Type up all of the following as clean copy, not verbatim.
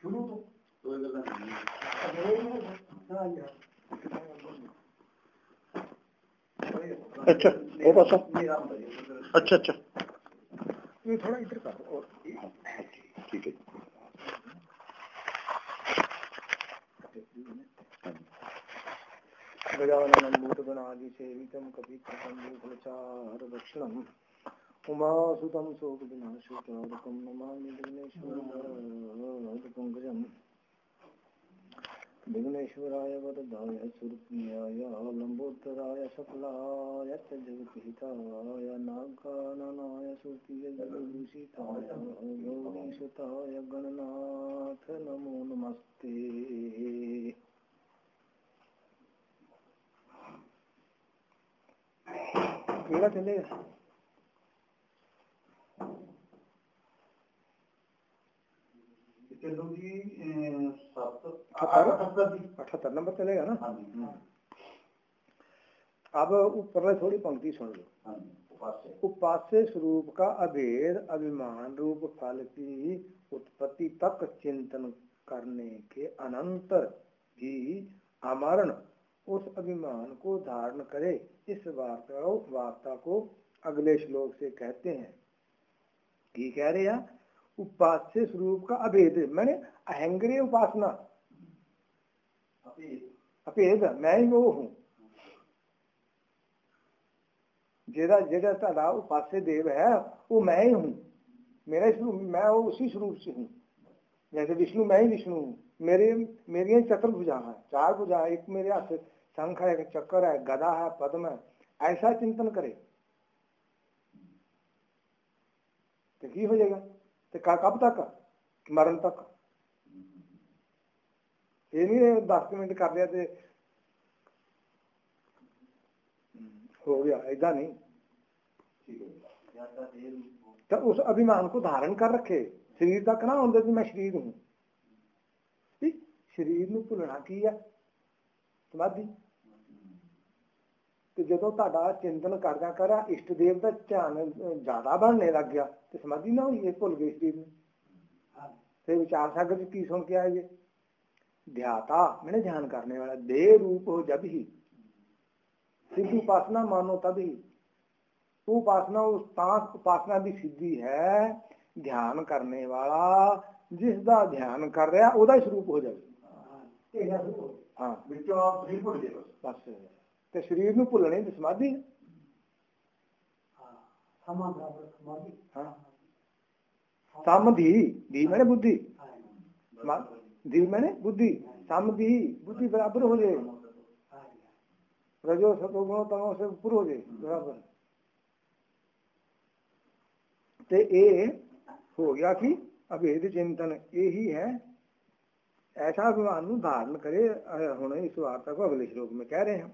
ਸ਼ੁਰੂ ਤੋਂ ਦੋ ਗੱਲਾਂ अच्छा वो पासा अच्छा अच्छा ये थोड़ा इधर कर और ठीक है गजाननं भूतगणादिसेवितं कपित्थं दक्षिणम् उमासुतं शोकविनाशकारकं नमामि विघ्नेश्वरपङ्कजम् विघ्नेश्वराय वरदाय सुरप्रियाय लम्बोदराय सकलाय जगद्हिताय नागाननाय सुतिय जगदूषिताय गौरीसुताय गणनाथ नमो नमस्ते। केड़ा चलेगा चलो जी 78 नंबर चलेगा ना। अब ऊपर थोड़ी पंक्ति सुन लो। उपास्य स्वरूप का अभेद अभिमान रूप फल की उत्पत्ति तक चिंतन करने के अनंतर भी अमरण उस अभिमान को धारण करे। इस वार्ता को अगले श्लोक से कहते हैं। की कह रहे हैं उपास्य स्वरूप का अभेद मैंने अहंग्रिय उपासना अभेद मैं ही वो हूं जेड़ा जेड़ा ताड़ा उपास्य देव है वो मैं ही हूं मेरा स्वरूप मैं उसी स्वरूप से हूं। जैसे विष्णु मैं ही विष्णु हूं मेरी चतुर्भुजा है चार भुजा एक मेरे हाथ शंख है चक्र है गदा है पद्म है ऐसा चिंतन करे तो की हो जाएगा तो कब तक मरण तक ये नहीं 10 मिनट कर लिया हो गया ऐसा नहीं तो उस अभिमान को धारण कर रखे शरीर तक ना होंगे कि मैं शरीर हूं शरीर ਨੂੰ ਭੁੱਲਣਾ ਕੀ ਹੈ ਸਮਾਧੀ ਤੇ ਜਦੋਂ ਤੁਹਾਡਾ ਚਿੰਤਨ ਕਰਦਿਆਂ ਕਰ ਇਸ਼ਟ ਦੇਵ ਦਾ ਧਿਆਨ ਜ਼ਿਆਦਾ ਬਣਨੇ ਲੱਗ ਗਿਆ ਤੇ ਸਮਾਧੀ ਨਾ ਹੋਈ ਇਹ ਭੁੱਲ ਗਏ ਸਰੀਰ ਨੂੰ फिर विचार सागर की सुन के आए ध्याता मैंने ध्यान करने वाला देह रूप हो जब ही सिद्ध उपासना मानो तभी उपासना उपासना की सिद्धि है ध्यान करने वाला जिसका ध्यान कर रहा ओदा ही स्वरूप हो जाए। हाँ बस ते शरीर नूं भुलने दी समाधि हाँ समधि धी मैंने बुद्धि धी मैंने बुद्धि समधि बुद्धि बराबर हो जाए रजो सतोगुणों तमो से ऊपर हो जाए बराबर ते ये हो गया कि अभेद चिंतन यही है। ऐसा अभिमान नूं धारण करे हुण इस वार्ता को अगले श्लोक में कह रहे हैं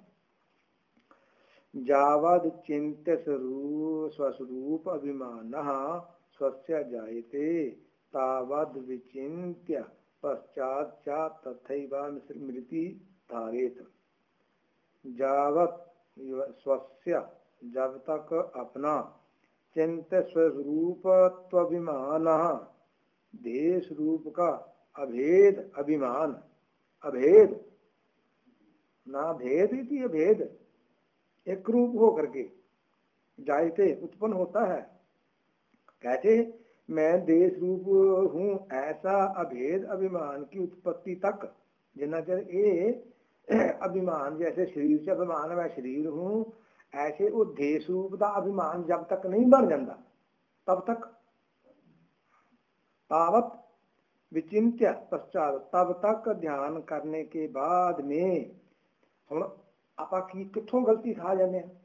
जावद चिंत स्वस्वरूप अभिमान स्वस्य जायते तावद विचिन्त्य पश्चात् च तथैव स्मृति धारेत। जावत स्वस्य जब तक अपना चिंत स्वरूपत्वाभिमान देह स्वरूप का अभेद अभिमान अभेद ना भेद इति अभेद एक रूप हो करके जायते उत्पन्न होता है। कहते मैं देश रूप हूं ऐसा अभेद अभिमान की उत्पत्ति तक जिन्ना चर ये अभिमान जैसे शरीर से अभिमान मैं शरीर हूं ऐसे वो देश रूप का अभिमान जब तक नहीं बन जाता तब तक तावत विचिंत्य पश्चात तब तक ध्यान करने के बाद में हम आप कितों गलती खा जाते हैं।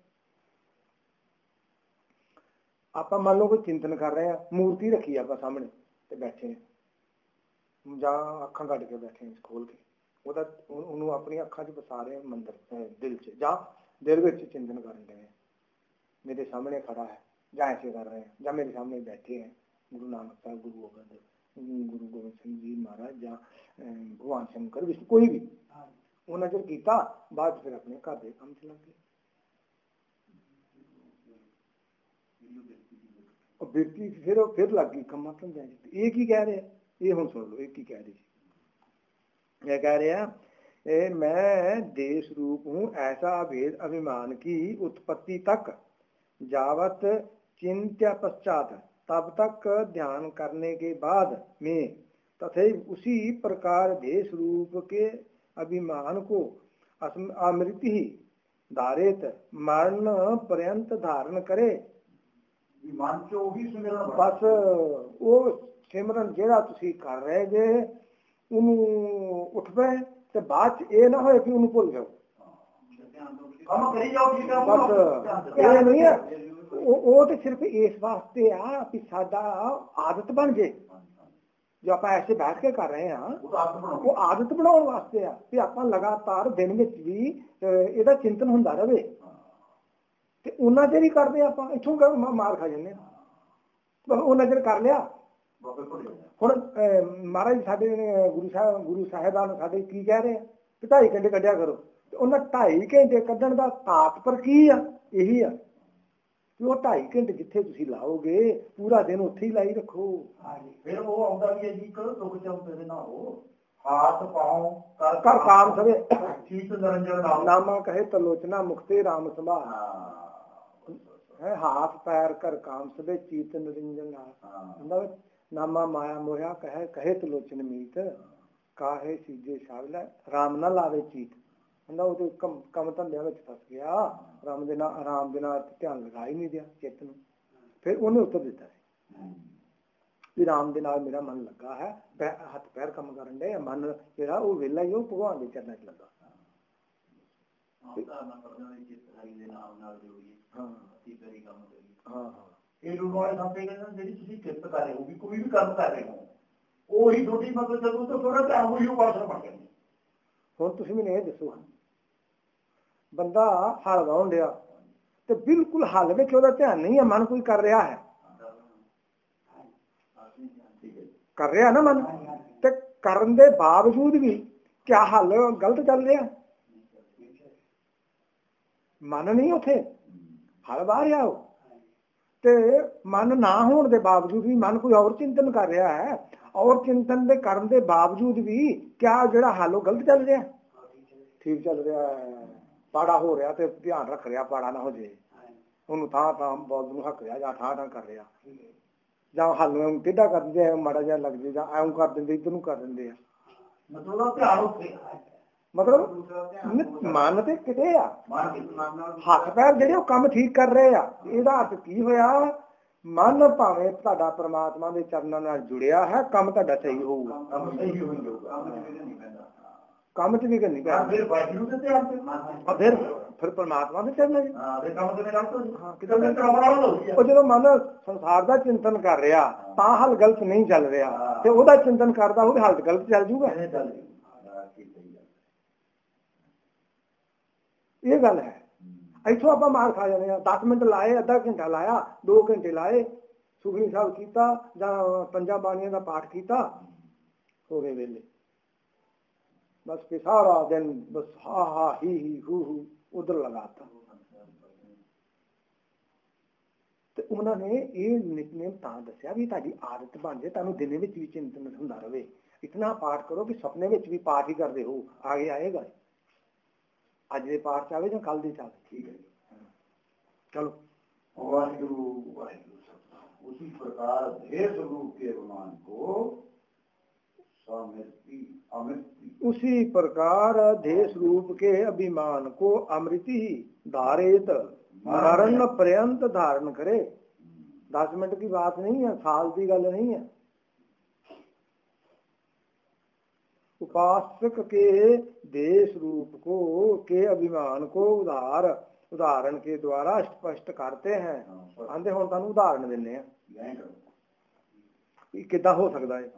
आप मान लो कोई चिंतन कर रहे हैं मूर्ति रखी आप सामने ते बैठे हैं ਜਾਂ ਅੱਖਾਂ ਕੱਢ ਕੇ ਬੈਠੇ हैं खोल के ਉਹਦਾ ਉਹਨੂੰ ਆਪਣੀ ਅੱਖਾਂ 'ਚ ਵਸਾ ਰਹੇ ਮੰਦਰ ਦਿਲ 'ਚ ਜਾਂ ਦਿਲ ਵਿੱਚ चिंतन कर रहे हैं मेरे सामने खड़ा है ਜਾਂ ऐसे कर रहे हैं ਜਾਂ मेरे सामने बैठे हैं गुरु नानक साहब गुरु गोबिंद सिंह जी महाराज ਜਾਂ भगवान शंकर विष्णु कोई भी ਉਹਨਾਂ ਚਿਰ ਕੀਤਾ ਬਾਅਦ ਫਿਰ ਆਪਣੇ ਘਰ ਦੇ ਕੰਮ 'ਚ ਲੱਗ ਗਏ। बिरती फिर लग गई कमा ये की कह रहे ये हम सुन लो ये की कह रही ये कह रहे हैं मैं देश रूप हूँ ऐसा अभेद अभिमान की उत्पत्ति तक जावत चिंत्य पश्चात तब तक ध्यान करने के बाद में तथा उसी प्रकार देश रूप के अभिमान को अमृत ही धारित मरण पर्यंत धारण करे। बस वो सिमरन जेड़ा तुसी कर रहे जे ਉਹਨੂੰ ਉੱਠ ਪਏ ਤੇ ਬਾਅਦ ਚ ਇਹ ਨਾ ਹੋਏ ਕਿ ਉਹਨੂੰ ਭੁੱਲ ਜਾਓ। ਕੰਮ ਕਰੀ ਜਾਓ ਠੀਕ ਆ ਬਸ ਇਹ ਨਹੀਂ ਹੈ। ਉਹ ਤੇ ਸਿਰਫ ਇਸ ਵਾਸਤੇ ਆ ਕਿ ਸਾਡਾ ਆਦਤ ਬਣ ਜੇ। ਜੋ ਆਪਾਂ ਐਸੇ ਬੈਠ ਕੇ ਕਰ ਰਹੇ ਹਾਂ ਉਹ ਆਦਤ ਬਣਾਉਣ ਵਾਸਤੇ ਆ ਕਿ ਆਪਾਂ ਲਗਾਤਾਰ ਦਿਨ ਵਿੱਚ ਵੀ ਇਹਦਾ ਚਿੰਤਨ ਹੁੰਦਾ ਰਹੇ ਤੇ ਉਹਨਾਂ ਚਿਰ ਹੀ ਕਰਦੇ ਆਪਾਂ ਇੱਥੋਂ ਮਾਰ ਖਾ ਜਾਂਦੇ ਆ। ਉਹਨਾਂ ਚਿਰ ਕਰ ਲਿਆ। ਹੁਣ ਮਹਾਰਾਜ ਸਾਡੇ ਗੁਰੂ ਸਾਹਿਬਾਨ ਸਾਡੇ ਕੀ ਕਹਿ ਰਹੇ ਆ ਕਿ 2.5 ਘੰਟੇ ਕੱਢਿਆ ਕਰੋ ਤੇ ਉਹਨਾਂ 2.5 ਘੰਟੇ ਕੱਢਣ ਦਾ ਤਾਤਪਰ ਕੀ ਆ? ਇਹੀ ਆ ਕਿ ਉਹ 2.5 ਘੰਟੇ ਜਿੱਥੇ ਤੁਸੀਂ ਲਾਓਗੇ ਪੂਰਾ ਦਿਨ ਉੱਥੇ ਹੀ ਲਾਈ ਰੱਖੋ। ਫਿਰ ਉਹ ਆਉਂਦਾ ਵੀ ਹੈ ਜੀ ਕਰੋ ਦੁੱਖ ਚੌਂਦੇ ਦੇ ਨਾਲ ਹਾਥ ਪਾਓ ਕਰ ਕਾਮ ਸਵੇ ਚੀਤ ਨਿਰੰਜਨ ਨਾਮਾ ਕਹੇ ਤਲੋਚਨਾ ਮੁਕਤੇ ਰਾਮ ਸੰਭਾਲ ਹੈ। ਹਾਥ ਪੈਰ ਕਰ ਕਾਮ ਸਵੇ ਚੀਤ ਨਿਰੰਜਨ ਨਾਲ ਨਾਮਾ ਮਾਇਆ ਮੋਹਿਆ ਕਹੇ ਕਹੇ ਤਲੋਚਨ ਮੀਤ ਕਾਹੇ ਸੀਜੇ ਸ਼ਾਵਲਾ ਰਾਮ ਨਾ ਲਾਵੇ ਚੀਤ। ਕਹਿੰਦਾ ਉਹ ਤੇ ਕੰਮ ਧੰਦਿਆਂ ਵਿੱਚ ਫਸ ਗਿਆ। ਰਾਮ ਦੇ ਨਾਲ ਆਰਾਮ ਦੇ ਨਾਲ ਧਿਆਨ ਲਗਾ ਹੀ ਨਹੀਂ ਦਿਆ ਚਿੱਤ ਨੂੰ। ਫਿਰ ਉਹਨੇ ਉੱਤਰ ਦਿੱਤਾ ਸੀ ਵੀ ਰਾਮ ਦੇ ਨਾਲ ਮੇਰਾ ਮਨ ਲੱਗਾ ਹੈ। ਹੱਥ ਪੈਰ ਕੰਮ ਕਰਨ ਦੇ ਮਨ ਜਿਹੜਾ ਉਹ ਵਿਹਲਾ ਹੀ ਉਹ ਭਗਵਾਨ ਦੇ ਚਰਨਾਂ ਚ ਲੱਗਾ। ਹਾਂ ਇਹ ਰੂਲ ਵਾਲੇ ਸਮਝੇ ਜਿਹੜੀ ਤੁਸੀਂ ਕਿਰਤ ਕਰ ਰਹੇ ਹੋ ਵੀ ਕੋਈ ਵੀ ਕੰਮ ਕਰ ਰਹੇ ਹੋ ਉਹੀ ਤੁਹਾਡੀ ਮਤਲਬ ਜਦੋਂ ਤੋਂ ਥੋੜਾ ਧਿਆਨ ਹੋਈ ਉਹ ਪਾਸਾ ਬਣ ਜਾਂਦੀ। ਹੁਣ ਤੁਸੀਂ ਮੈਨੂੰ ਇਹ ਦੱਸੋ ਬੰਦਾ ਹਲ ਵਾਹੁਣ ਡਿਆ ਤੇ ਬਿਲਕੁਲ ਹਲ ਵਿੱਚ ਉਹਦਾ ਧਿਆਨ ਨਹੀਂ ਹੈ ਮਨ ਕੋਈ ਕਰ ਰਿਹਾ ਹੈ ਕਰ ਰਿਹਾ ਨਾ ਮਨ ਤੇ ਕਰਨ ਦੇ ਬਾਵਜੂਦ ਵੀ ਕਿਆ ਹੱਲ ਗਲਤ ਚੱਲ ਰਿਹਾ? ਮਨ ਨਹੀਂ ਉੱਥੇ ਹਲ ਵਾਹ ਰਿਹਾ ਉਹ ਤੇ ਮਨ ਨਾ ਹੋਣ ਦੇ ਬਾਵਜੂਦ ਵੀ ਮਨ ਕੋਈ ਹੋਰ ਚਿੰਤਨ ਕਰ ਰਿਹਾ ਹੈ ਔਰ ਚਿੰਤਨ ਦੇ ਕਰਨ ਦੇ ਬਾਵਜੂਦ ਵੀ ਕਿਆ ਜਿਹੜਾ ਹੱਲ ਉਹ ਗਲਤ ਚੱਲ ਰਿਹਾ? ਠੀਕ ਚੱਲ ਰਿਹਾ ਹੈ। ਪਾੜਾ ਹੋ ਰਿਹਾ ਤੇ ਧਿਆਨ ਰੱਖ ਰਿਹਾ ਪਾੜਾ ਨਾ ਹੋ ਜੇ ਉਹਨੂੰ ਥਾਂ ਥਾਂ ਬੋਲ ਨੂੰ ਹੱਕ ਰਿਹਾ ਜਾਂ ਠਾਂ ਠਾਂ ਕਰ ਰਿਹਾ ਜਾਂ ਹੱਲ ਨੂੰ ਟੇਢਾ ਕਰ ਦਿੰਦੇ ਆ ਮਾੜਾ ਜਿਹਾ ਲੱਗ ਜੇ ਜਾਂ ਐਂ ਕਰ ਦਿੰਦੇ ਇੱਧਰ ਨੂੰ ਕਰ ਦਿੰਦੇ ਆ। ਮਤਲਬ ਧਿਆਨ ਉੱਥੇ ਮਤਲਬ ਮਨ ਤੇ ਕਿਤੇ ਆ ਹੱਥ ਪੈਰ ਜਿਹੜੇ ਉਹ ਕੰਮ ਠੀਕ ਕਰ ਰਹੇ ਆ। ਇਹਦਾ ਅਰਥ ਕੀ ਹੋਇਆ? ਮਨ ਭਾਵੇਂ ਤੁਹਾਡਾ ਪ੍ਰਮਾਤਮਾ ਦੇ ਚਰਨਾਂ ਨਾਲ ਜੁੜਿਆ ਹੈ ਕੰਮ ਤੁਹਾਡਾ ਸਹੀ ਹੋਊਗਾ। ਕੰਮ ਚ ਵੀ ਕਰਨੀ ਪੈਂਦੀ ਫਿਰ ਪਰਮਾਤਮਾ ਦੇ ਚਰਨਾਂ ਉਹ ਜਦੋਂ ਮਨ ਸੰਸਾਰ ਦਾ ਚਿੰਤਨ ਕਰ ਰਿਹਾ ਤਾਂ ਹੱਲ ਗਲਤ ਨਹੀਂ ਚੱਲ ਰਿਹਾ ਤੇ ਉਹਦਾ ਚਿੰਤਨ ਕਰਦਾ ਉਹਦੇ ਹੱਲ ਗਲਤ ਚੱਲ ਜੂਗਾ। ਇਹ ਗੱਲ ਹੈ। ਇੱਥੋਂ ਆਪਾਂ ਮਾਰ ਖਾ ਜਾਂਦੇ ਹਾਂ। 10 ਮਿੰਟ ਲਾਏ ਅੱਧਾ ਘੰਟਾ ਲਾਇਆ 2 ਘੰਟੇ ਲਾਏ ਸੁਖਮਨੀ ਸਾਹਿਬ ਕੀਤਾ ਜਾਂ ਪੰਜਾਂ ਬਾਣੀਆਂ ਦਾ ਪਾਠ ਕੀਤਾ ਹੋ ਗਏ ਵੇਲੇ ਬਸ ਫਿਰ ਸਾਰਾ ਦਿਨ ਬਸ ਹਾ ਹਾ ਹੀ ਹੂ ਹੂ ਉਧਰ ਲਗਾਤਾ। ਤੇ ਉਹਨਾਂ ਨੇ ਇਹ ਨਿਤਨੇਮ ਤਾਂ ਦੱਸਿਆ ਵੀ ਤੁਹਾਡੀ ਆਦਤ ਬਣ ਜਾਏ ਤੁਹਾਨੂੰ ਦਿਨ ਵਿੱਚ ਵੀ ਚਿੰਤਨ ਹੁੰਦਾ ਰਹੇ। ਇਤਨਾ ਪਾਠ ਕਰੋ ਕਿ ਸੁਪਨੇ ਵਿੱਚ ਵੀ ਪਾਠ ਹੀ ਕਰਦੇ ਹੋ ਆਗੇ ਆਏਗਾ। ਅੱਜ ਦੇ ਪਾਠ ਚ ਆਵੇ ਜਾਂ ਕੱਲ ਦੇ ਚ ਆਵੇ। ਠੀਕ ਹੈ ਚਲੋ। वाहिगुरु वाहिगुरु सतनाम। उसी प्रकार देश रूप के अभिमान को उसी प्रकार देश रूप के अभिमान को अमृति ही धारित मरण पर्यंत धारण करे। 10 मिनट की बात नहीं है, साल की गल नहीं है। उपासक के देश रूप को के अभिमान को उदाहरण के द्वारा स्पष्ट करते हैं। आंदे हुण तुहानूं उदाहरण दिंदे हैं किद्दां हो सकदा है।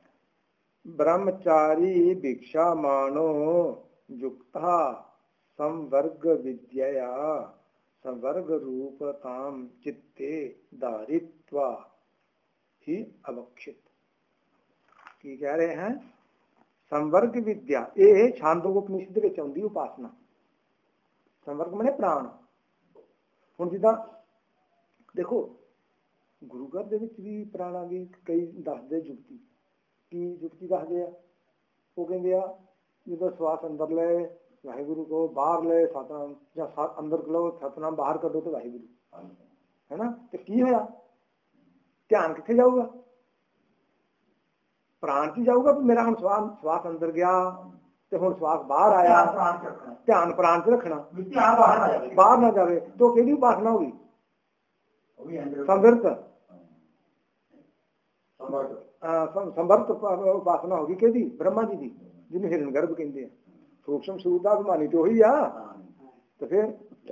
ब्रह्मचारी भिक्षा मानो युक्ता संवर्ग विद्या संवर्ग रूप ताम चित्ते धारित्वा ही अवक्षित। की कह रहे हैं? संवर्ग विद्या ये छांदोपनिषद विच आउंदी उपासना। संवर्ग मने प्राण। हुण जिद्दां देखो गुरु घर दे विच भी प्राणां दी कई दसदे जुगती की जुगती दसदे आ। वो कहंदे आ जो श्वास अंदर ले वाहिगुरु को, बाहर ले सतनाम, या अंदर लो सतनाम, बाहर कर दो तो वाहिगुरु, है ना। तो की होया, ध्यान कितने जाऊगा, प्राण च जाऊगा। मेरा हम श्वास अंदर गया तो हम श्वास बाहर आया, ध्यान प्राण च रखना, बाहर ना जाए। तो कि उपासना होगी, संवृत संवर्त उपासना होगी कि ब्रह्मा जी की, जिन्हें हिरण गर्भ कहते हैं। सूक्ष्म स्वरूप का अभिमानी तो ही आ। तो फिर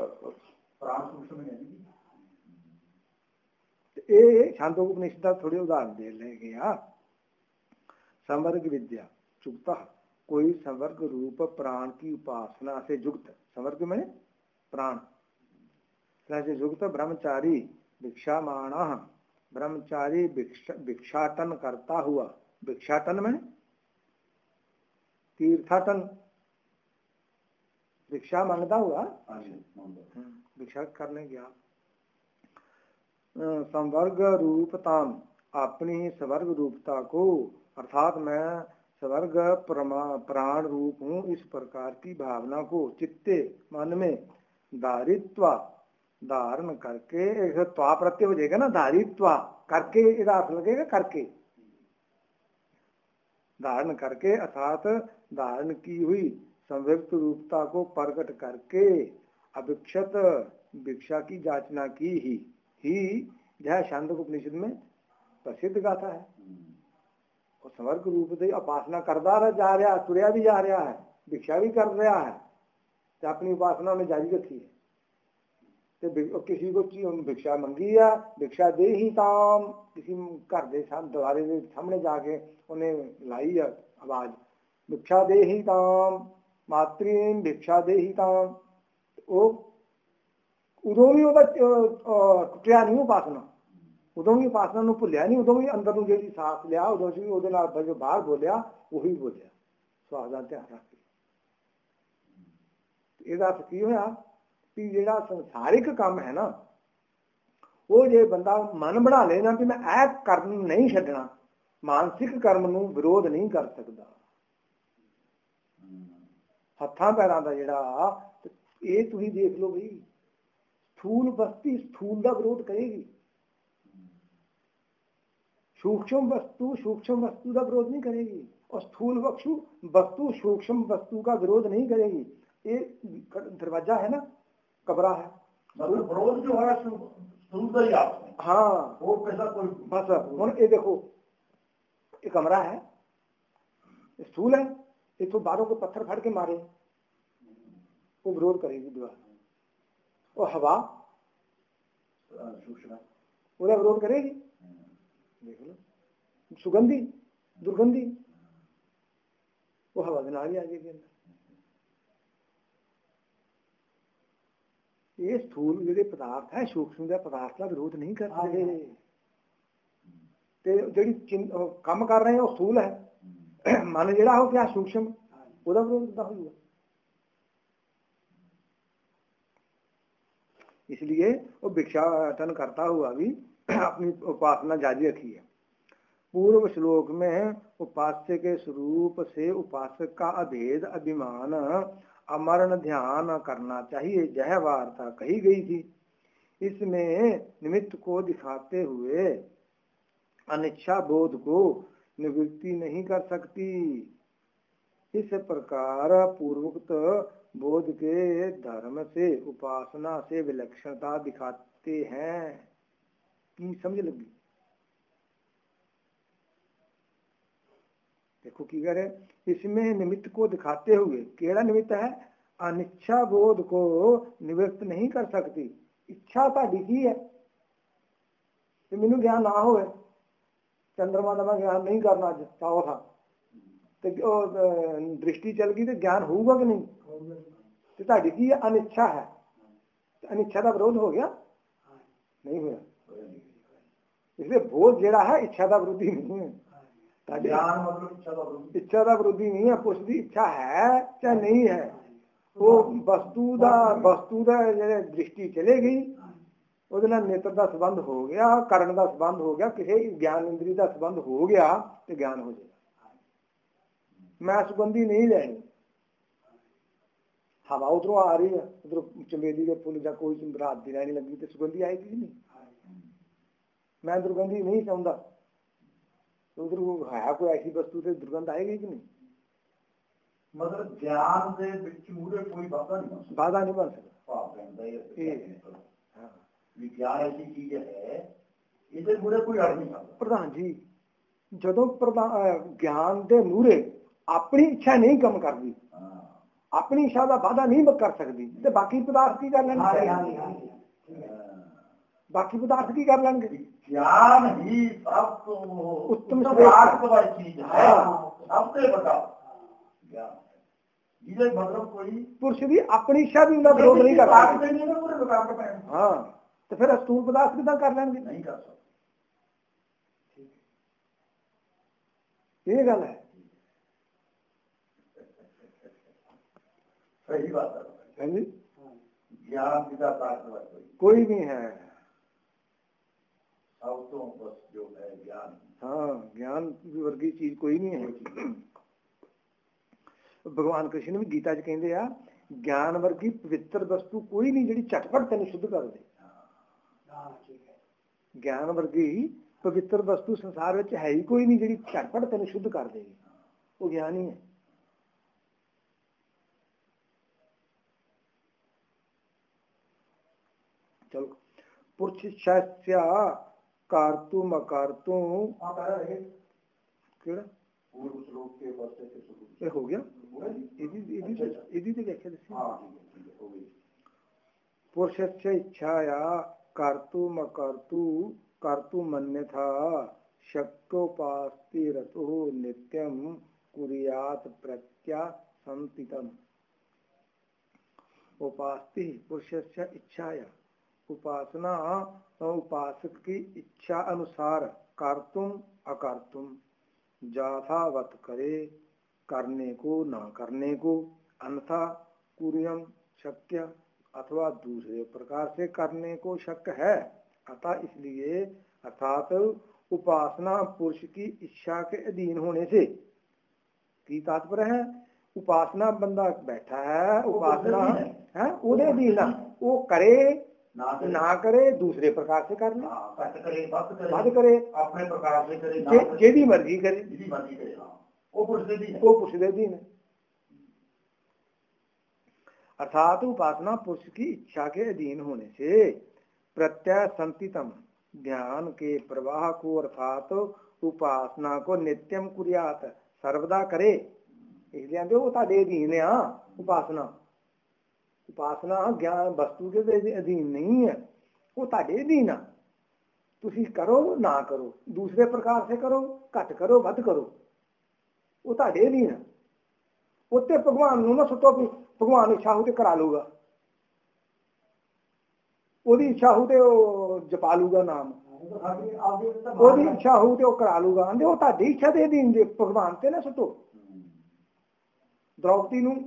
ये छांदोपनिषद का थोड़े उदाहरण दे लेंगे। संवर्ग विद्या चुकता, कोई संवर्ग रूप प्राण की उपासना से युक्त, संवर्ग में प्राण से युक्त ब्रह्मचारी भिक्षामाण, ब्रह्मचारी भिक्षाटन करता हुआ, भिक्षाटन में तीर्थाटन, भिक्षा मांगता हुआ, भिक्षा करने गया। संवर्ग रूपताम, अपनी स्वर्ग रूपता को, अर्थात मैं स्वर्ग प्राण रूप हूँ, इस प्रकार की भावना को चित्ते मन में धारित्वा, धारण करके, एक त्वा प्रत्यय हो जाएगा ना, धारित्वा करके, इधर अर्थ लगेगा करके, धारण करके, अर्थात धारण की हुई संव्यक्त रूपता को प्रकट करके अभिक्षत भिक्षा की जाचना की ही यह छांदोपनिषद में प्रसिद्ध गाथा है। और समर्ग रूप से उपासना करता जा रहा, तुरया भी जा रहा है, भिक्षा भी कर रहा है, तो अपनी उपासना में जारी रखी है। तो किसी को भिक्षा मंगी है, भिक्षा दे ही ताम, किसी घर के द्वारे के सामने जाके उन्हें लाई है आवाज, भिक्षा दे ही ताम, मातृन भिक्षा दे ही ताम। उदों भी टुटिया नहीं उपासना, उदों की उपासना ਨੂੰ ਭੁੱਲਿਆ नहीं, उदों भी अंदर ਨੂੰ ਜਿਹੜੀ ਸਾਥ ਲਿਆ, ਉਦੋਂ ਵੀ ਉਹਦੇ ਨਾਲ ਜੋ ਬਾਹਰ ਬੋਲਿਆ ਉਹੀ ਬੋਲਿਆ, ਸਵਾਸ ਦਾ ਧਿਆਨ ਰੱਖ ਕੇ। ਇਹਦਾ ਅਰਥ ਕੀ ਹੋਇਆ कि ਜਿਹੜਾ संसारिक ਕੰਮ है ना, ਉਹ ਜੇ ਬੰਦਾ ਮਨ ਬਣਾ ਲੇ ਨਾ ਕਿ ਮੈਂ ਇਹ ਕਰਨ ਨਹੀਂ ਛੱਡਣਾ, ਮਾਨਸਿਕ ਕਰਮ ਨੂੰ ਵਿਰੋਧ ਨਹੀਂ ਕਰ ਸਕਦਾ। ਹੱਥਾਂ ਪੈਰਾਂ ਦਾ ਜਿਹੜਾ, ਇਹ ਤੁਸੀਂ ਦੇਖ ਲਓ ਬਈ, स्थूल वस्तु स्थूल का विरोध करेगी, सूक्ष्म वस्तु का विरोध नहीं करेगी, और स्थूल वस्तु सूक्ष्म वस्तु का विरोध नहीं करेगी। ये दरवाजा है ना, कमरा है, मतलब विरोध जो है स्थूल का ही आपने, हाँ वो कैसा कोई बस। हम ये देखो, ये कमरा है, स्थूल है, ये तो बारों को पत्थर फाड़ के मारे, वो विरोध करेगी दीवार। और हवा पूरा विरोध करेगी, देख लो, सुगंधी दुर्गंधी, वो हवा के नाली आ जाएगी अंदर। ये स्थूल जो पदार्थ है, सूक्ष्म पदार्थ का विरोध नहीं करते, जी काम कर रहे हैं वो स्थूल है, मन जड़ा हो क्या सूक्ष्म, वो विरोध कितना होगा। इसलिए वो भिक्षाटन करता हुआ भी अपनी उपासना जारी रखी है। पूर्व श्लोक में उपास्य के स्वरूप से उपासक का अभेद अभिमान अमरण ध्यान करना चाहिए, यह वार्ता कही गई थी। इसमें निमित्त को दिखाते हुए अनिच्छा बोध को निवृत्ति नहीं कर सकती। इस प्रकार पूर्वोक्त बोध के धर्म से उपासना से विलक्षणता दिखाते हैं। की समझ लगी? देखो की करे, इसमें निमित्त को दिखाते हुए, केड़ा निमित्त है, अनिच्छा बोध को निवृत्त नहीं कर सकती। इच्छा ताड़ी की है कि मैनू ज्ञान ना हो, चंद्रमा का मैं ज्ञान नहीं करना, चाहो था तो दृष्टि चल गई तो ज्ञान होगा कि नहीं, तो ताड़ी की अनिच्छा है, तो अनिच्छा का विरोध हो गया नहीं हुआ। इसलिए बोध जड़ा है इच्छा का विरोधी नहीं है, इच्छा का विरोधी नहीं है, पुछदी इच्छा है चाहे नहीं है, वो वस्तु का दृष्टि चले गई, ਉਹਦੇ ਨਾਲ नेत्र का संबंध हो गया, करण का संबंध हो गया, किसी ज्ञान इंद्री का संबंध हो गया तो ज्ञान हो जाएगा। मैं सुगंधी नहीं लेनी, हवा उधरों आ रही है, उधरों चमेली के फुल या कोई रात की रैनी लगी तो सुगंधी आएगी नहीं। मैं दुर्गंधी नहीं चाहता, उधर है कोई ऐसी वस्तु से दुर्गंध आएगी कि नहीं। मतलब ज्ञान से बिच मूरे कोई बाधा नहीं बन सकता। विज्ञान ऐसी चीज है, इसे मूरे कोई अड़ नहीं सकता। प्रधान जी जदों ज्ञान के मूरे अपनी इच्छा नहीं कम करती, अपनी इच्छा का वादा नहीं कर सकती, तो बाकी पदार्थ की कर लेंगे, बाकी पदार्थ की कर लेंगे। ज्ञान ही सब उत्तम चीज है, सबसे बड़ा ज्ञान। मतलब कोई पुरुष भी अपनी इच्छा भी उनका विरोध नहीं कर सकता। हाँ तो फिर स्थूल पदार्थ कितना कर लेंगे, नहीं कर सकते। ये गल है, सही बात है जी। ज्ञान पिता ताकतवर कोई नहीं है, अब तो बस जो है ज्ञान। हाँ ज्ञान वर्गी चीज कोई नहीं है। भगवान कृष्ण भी गीता च कहते आ ज्ञान वर्गी पवित्र वस्तु कोई नहीं जी झटपट तेन शुद्ध कर दे। ज्ञान वर्गी पवित्र वस्तु संसार में है ही कोई नहीं जी झटपट तेन शुद्ध कर देगी, वो ज्ञान ही है। चलो पुरुषस्य कारतुम अकारतुम ये हो गया, पुरुषस्य इच्छाया कर्तुम अकर्तु कर्तुम अन्यथा शक्योपास्ति रतो नित्यं कुर्यात् प्रत्यासंतितम्। उपास्ति पुरुषस्य इच्छाया, उपासना उपासक की इच्छा अनुसार कर्तुम अकर्तुम यथावत करे, करने को न करने को, अन्यथा कुर्यम शक्य अथवा दूसरे प्रकार से करने को शक्य है। अतः इसलिए अर्थात उपासना पुरुष की इच्छा के अधीन होने से की तात्पर्य है, उपासना बंदा बैठा है, उपासना है वो अधीन, वो करे ना करे दूसरे प्रकार से कर ले, बात करे अपने प्रकार से करे, जेदी मर्जी करे, वो पुरुष दे दीन है। अर्थात उपासना पुरुष की इच्छा के अधीन होने से प्रत्यासंतितम ध्यान के प्रवाह को अर्थात उपासना को नित्यम कुर्यात सर्वदा करे। इसलिए वो ताडे अधीन है। उपासना उपासना ज्ञान वस्तु के अधीन नहीं है, वो ताडे अधीन है। तुसी करो ना करो, दूसरे प्रकार से करो, घट करो वध करो, वो ताडे अधीन है। उत्ते भगवान नूं ना सुटो भी भगवान इच्छा हो तो करा लूगा, ओदी इच्छा हो तो जपा लूगा नाम, ओदी इच्छा हो तो करा लूगा। आंदे वो ताडी इच्छा दे अधीन जे भगवान ते ना सुटो। द्रौपदी नूं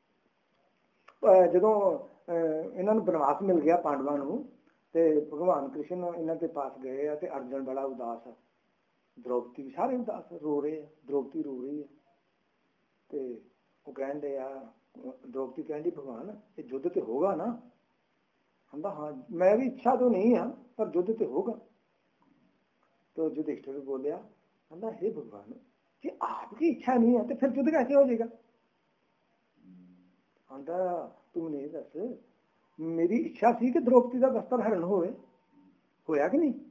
जदों इन्हां नूं बनवास मिल गया पांडवां नूं ते भगवान कृष्ण इन्हां दे पास गए ते अर्जुन बड़ा उदास है, द्रौपदी सारे उदास रो रहे हैं, द्रौपदी रो रही है ते वो कहते आ द्रौपदी कहती भगवान ये युद्ध तो होगा ना, कहता हाँ मैं भी इच्छा तो नहीं है पर युद्ध तो होगा। तो युधिष्ठिर बोलिया कहता हे भगवान कि आपकी इच्छा नहीं है तो फिर युद्ध कैसे हो जाएगा। कहता तू नहीं दस मेरी इच्छा थी कि द्रौपदी का वस्त्र हरण होया कि नहीं,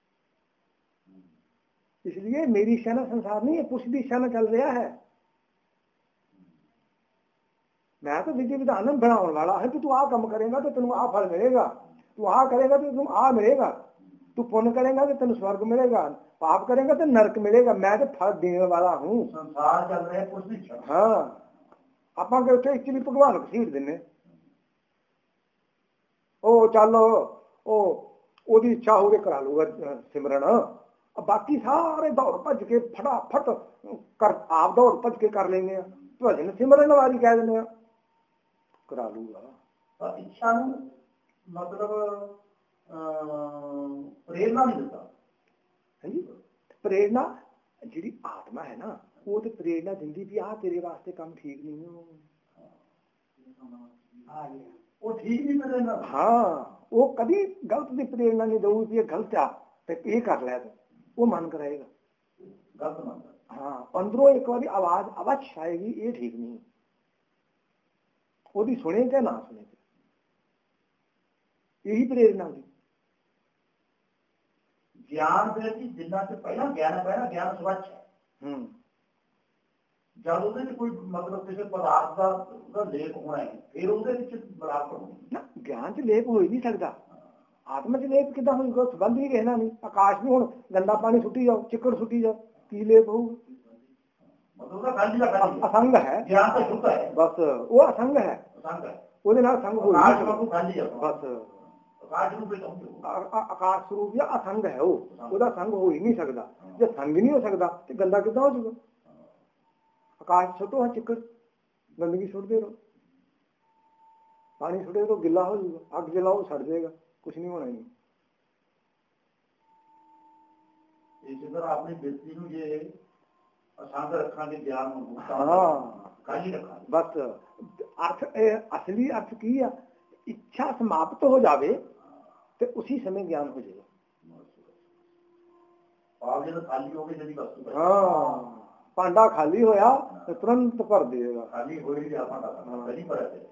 इसलिए मेरी इच्छा ना संसार नहीं है, पुरुष की इच्छा ना चल रहा है। मैं तो विधि विधान बनाने वाला है कि तू आ कम करेगा तो तेन आ फल मिलेगा, तू आ करेगा तो तुम आ मिलेगा, तू पुण्य करेगा तो तेन स्वर्ग मिलेगा, पाप करेगा तो नरक मिलेगा। मैं तो फल देने वाला हूँ, संसार चल रहा है। हाँ आप एक्चुअली भगवान को सीट देने ओ चलो ओदी इच्छा हो गई करा लूगा सिमरन, अब बाकी सारे दौड़ भज के फटाफट कर आप दौड़ भज के कर लेंगे, भजन सिमरन वाली कह देने करा लूगा। इच्छा मतलब प्रेरणा नहीं देता है जी, प्रेरणा जी आत्मा है ना वो तो प्रेरणा दिंदी भी आ तेरे वास्ते काम ठीक नहीं हो, ਉਹ ਠੀਕ ਨਹੀਂ ਪ੍ਰੇਰਨਾ। ਹਾਂ, ਉਹ ਕਦੀ ਗਲਤ ਦੀ ਪ੍ਰੇਰਨਾ ਨਹੀਂ ਦਊ ਕਿ ਇਹ ਗਲਤ ਆ ਤੇ ਇਹ ਕਰ ਲੈ, ਉਹ ਮਨ ਕਰਾਏਗਾ ਗਲਤ ਮੰਨਦਾ। ਹਾਂ, ਅੰਦਰੋਂ ਇੱਕ ਵਾਰੀ ਆਵਾਜ਼ ਅਵੱਛ ਆਏਗੀ, ਇਹ ਠੀਕ ਨਹੀਂ, ਉਹਦੀ ਸੁਣੇ ਜਾਂ ਨਾ ਸੁਣੇ, ਇਹੀ ਪ੍ਰੇਰਨਾ ਹੁੰਦੀ। ਗਿਆਨ ਦੇ ਜੀ ਜਿੰਨਾ ਚ ਪਹਿਲਾਂ ਗਿਆਨ ਸਵੱਛ ਹੈ। ਜਦ ਉਹਦੇ ਚ ਕੋਈ ਮਤਲਬ ਕਿਸੇ ਪਦਾਰਥ ਦਾ ਲੇਪ ਹੋਣਾ ਹੈ, ਫਿਰ ਉਹਦੇ ਵਿੱਚ ਮਿਲਾਵਟ ਹੋਣੀ ਨਾ। ਗਿਆਨ ਚ ਲੇਪ ਹੋ ਹੀ ਨਹੀਂ ਸਕਦਾ, ਆਤਮਾ ਚ ਲੇਪ ਕਿੱਦਾਂ ਹੋਊਗਾ? ਸੰਬੰਧ ਹੀ ਕਹਿਣਾ ਨਹੀਂ। ਆਕਾਸ਼ ਨੂੰ ਹੁਣ ਗੰਦਾ ਪਾਣੀ ਸੁੱਟੀ ਜਾਓ, ਚਿੱਕੜ ਸੁੱਟੀ ਜਾਓ, ਕੀ ਲੇਪ ਹੋਊਗਾ? ਅਸੰਗ ਹੈ, ਗਿਆਨ ਤਾਂ ਸ਼ੁੱਧ ਹੈ, ਬਸ ਉਹ ਅਸੰਗ ਹੈ, ਉਹਦੇ ਨਾਲ ਸੰਗ ਹੋ ਬਸ। ਆਕਾਸ਼ ਸਰੂਪ ਜਾਂ ਅਸੰਗ ਹੈ, ਉਹਦਾ ਸੰਗ ਹੋ ਹੀ ਨਹੀਂ ਸਕਦਾ। ਜੇ ਸੰਗ ਨਹੀਂ ਹੋ ਸਕਦਾ ਤੇ ਗੰਦਾ ਕਿੱਦਾਂ ਹੋ ਜਾਊਗਾ? ਆਕਾਸ਼ ਸੁੱਟੋ ਹਾਂ ਚਿੱਕੜ, ਗੰਦਗੀ ਸੁੱਟਦੇ ਰਹੋ, ਪਾਣੀ ਸੁੱਟੇ ਤੋਂ ਗਿੱਲਾ ਹੋ ਜਾਊਗਾ, ਅੱਗ ਜਲਾਓ ਸੜ ਜਾਏਗਾ, ਕੁਛ ਨਹੀਂ ਹੋਣਾ। ਨਹੀਂ ਇਸੇ ਤਰ੍ਹਾਂ ਆਪਣੀ ਬਿਰਤੀ ਨੂੰ ਜੇ ਅਸੰਗ ਰੱਖਾਂਗੇ, ਗਿਆਨ ਨੂੰ ਖਾਲੀ ਰੱਖਾਂਗੇ, ਬਸ। ਅਰਥ ਅਸਲੀ ਅਰਥ ਕੀ ਆ? ਇੱਛਾ ਸਮਾਪਤ ਹੋ ਜਾਵੇ ਤੇ ਉਸੇ ਸਮੇਂ ਗਿਆਨ ਹੋ ਜਾਏਗਾ। ਆਪ ਜਦੋਂ ਖਾਲੀ ਹੋ ਗਏ ਜਿਹੜੀ ਵਸਤੂ, ਹਾਂ, ਭਾਂਡਾ ਖਾਲੀ ਹੋਇਆ ਤੇ ਤੁਰੰਤ ਭਰ ਦੇਗਾ। ਖਾਲੀ ਹੋਈ ਜਾਂ ਭਾਂਡਾ ਪਹਿਲੀ ਭਰਿਆ ਤੇ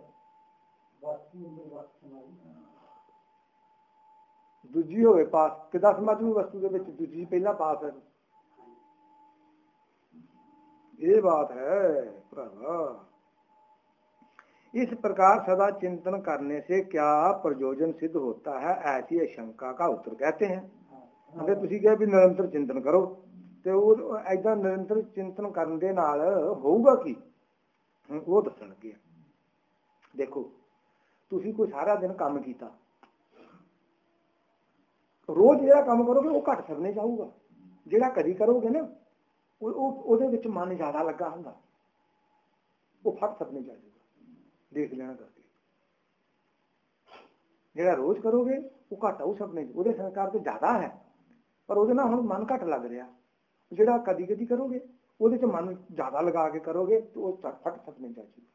ਦੂਜੀ ਹੋਵੇ ਪਾਸ, ਕਿੱਦਾਂ ਸਮਝੂ ਵਸਤੂ ਦੇ ਵਿੱਚ ਦੂਜੀ ਪਹਿਲਾਂ ਪਾਸ ਹੈ। ਇਹ ਬਾਤ ਹੈ ਭਰਾਵਾ। इस प्रकार सदा चिंतन करने से क्या प्रयोजन सिद्ध होता है, ऐसी आशंका का उत्तर कहते हैं। अगर ਤੁਸੀਂ ਕਿਹਾ ਵੀ ਨਿਰੰਤਰ ਚਿੰਤਨ ਕਰੋ ਤੇ ਉਹ ਐਦਾਂ ਨਿਰੰਤਰ ਚਿੰਤਨ ਕਰਨ ਦੇ ਨਾਲ ਹੋਊਗਾ ਕੀ, ਉਹ ਦੱਸਣ ਲੱਗੇ। ਦੇਖੋ, ਤੁਸੀਂ ਕੋਈ ਸਾਰਾ ਦਿਨ ਕੰਮ ਕੀਤਾ, ਰੋਜ਼ ਜਿਹੜਾ ਕੰਮ ਕਰੋਗੇ ਉਹ ਘੱਟ ਸਰਨੇ ਚਾਹੂਗਾ। ਜਿਹੜਾ ਕਦੀ ਕਰੋਗੇ ਨਾ ਉਹਦੇ ਵਿੱਚ ਮਨ ਜ਼ਿਆਦਾ ਲੱਗਾ ਹੁੰਦਾ, ਉਹ ਫਟ ਸਰਨੇ ਚਾਹੂਗਾ। ਦੇਖ ਲੈਣਾ ਕਰਕੇ ਜਿਹੜਾ ਰੋਜ਼ ਕਰੋਗੇ ਉਹ ਘੱਟ ਆਊ ਸੁਪਨੇ ਚ, ਉਹਦੇ ਸੰਸਕਾਰ ਤੇ ਜ਼ਿਆਦਾ ਹੈ, ਪਰ ਉਹਦੇ ਨਾਲ ਹੁਣ ਮਨ ਘੱਟ ਲੱਗ ਰਿਹਾ। ਜਿਹੜਾ ਕਦੀ ਕਦੀ ਕਰੋਗੇ ਉਹਦੇ ਚ ਮਨ ਜ਼ਿਆਦਾ ਲਗਾ ਕੇ ਕਰੋਗੇ ਤੇ ਉਹ ਫਟ ਸੁਪਨੇ ਚ ਆ ਜਾਊਗਾ।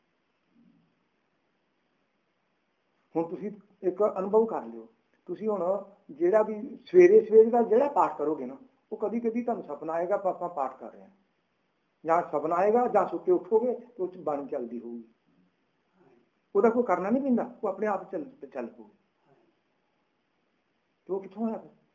ਹੁਣ ਤੁਸੀਂ ਇੱਕ ਅਨੁਭਵ ਕਰ ਲਿਓ, ਤੁਸੀਂ ਹੁਣ ਜਿਹੜਾ ਵੀ ਸਵੇਰੇ ਦਾ ਜਿਹੜਾ ਪਾਠ ਕਰੋਗੇ ਨਾ, ਉਹ ਕਦੀ ਕਦੀ ਤੁਹਾਨੂੰ ਸੁਪਨਾ ਆਏਗਾ ਆਪਾਂ ਪਾਠ ਕਰ ਰਹੇ ਹਾਂ, ਜਾਂ ਸੁਪਨਾ ਆਏਗਾ ਜਾਂ ਸੁੱਤੇ ਉੱਠੋਗੇ ਤੇ ਉਹ ਚ ਬਾਣੀ ਚੱਲਦੀ ਹੋਊਗੀ। ਉਹਦਾ ਕੋਈ ਕਰਨਾ ਨਹੀਂ ਪੈਂਦਾ, ਉਹ ਆਪਣੇ ਆਪ ਚੱਲ ਪਊ। ਤੇ ਉਹ ਕਿੱਥੋਂ ਆਇਆ?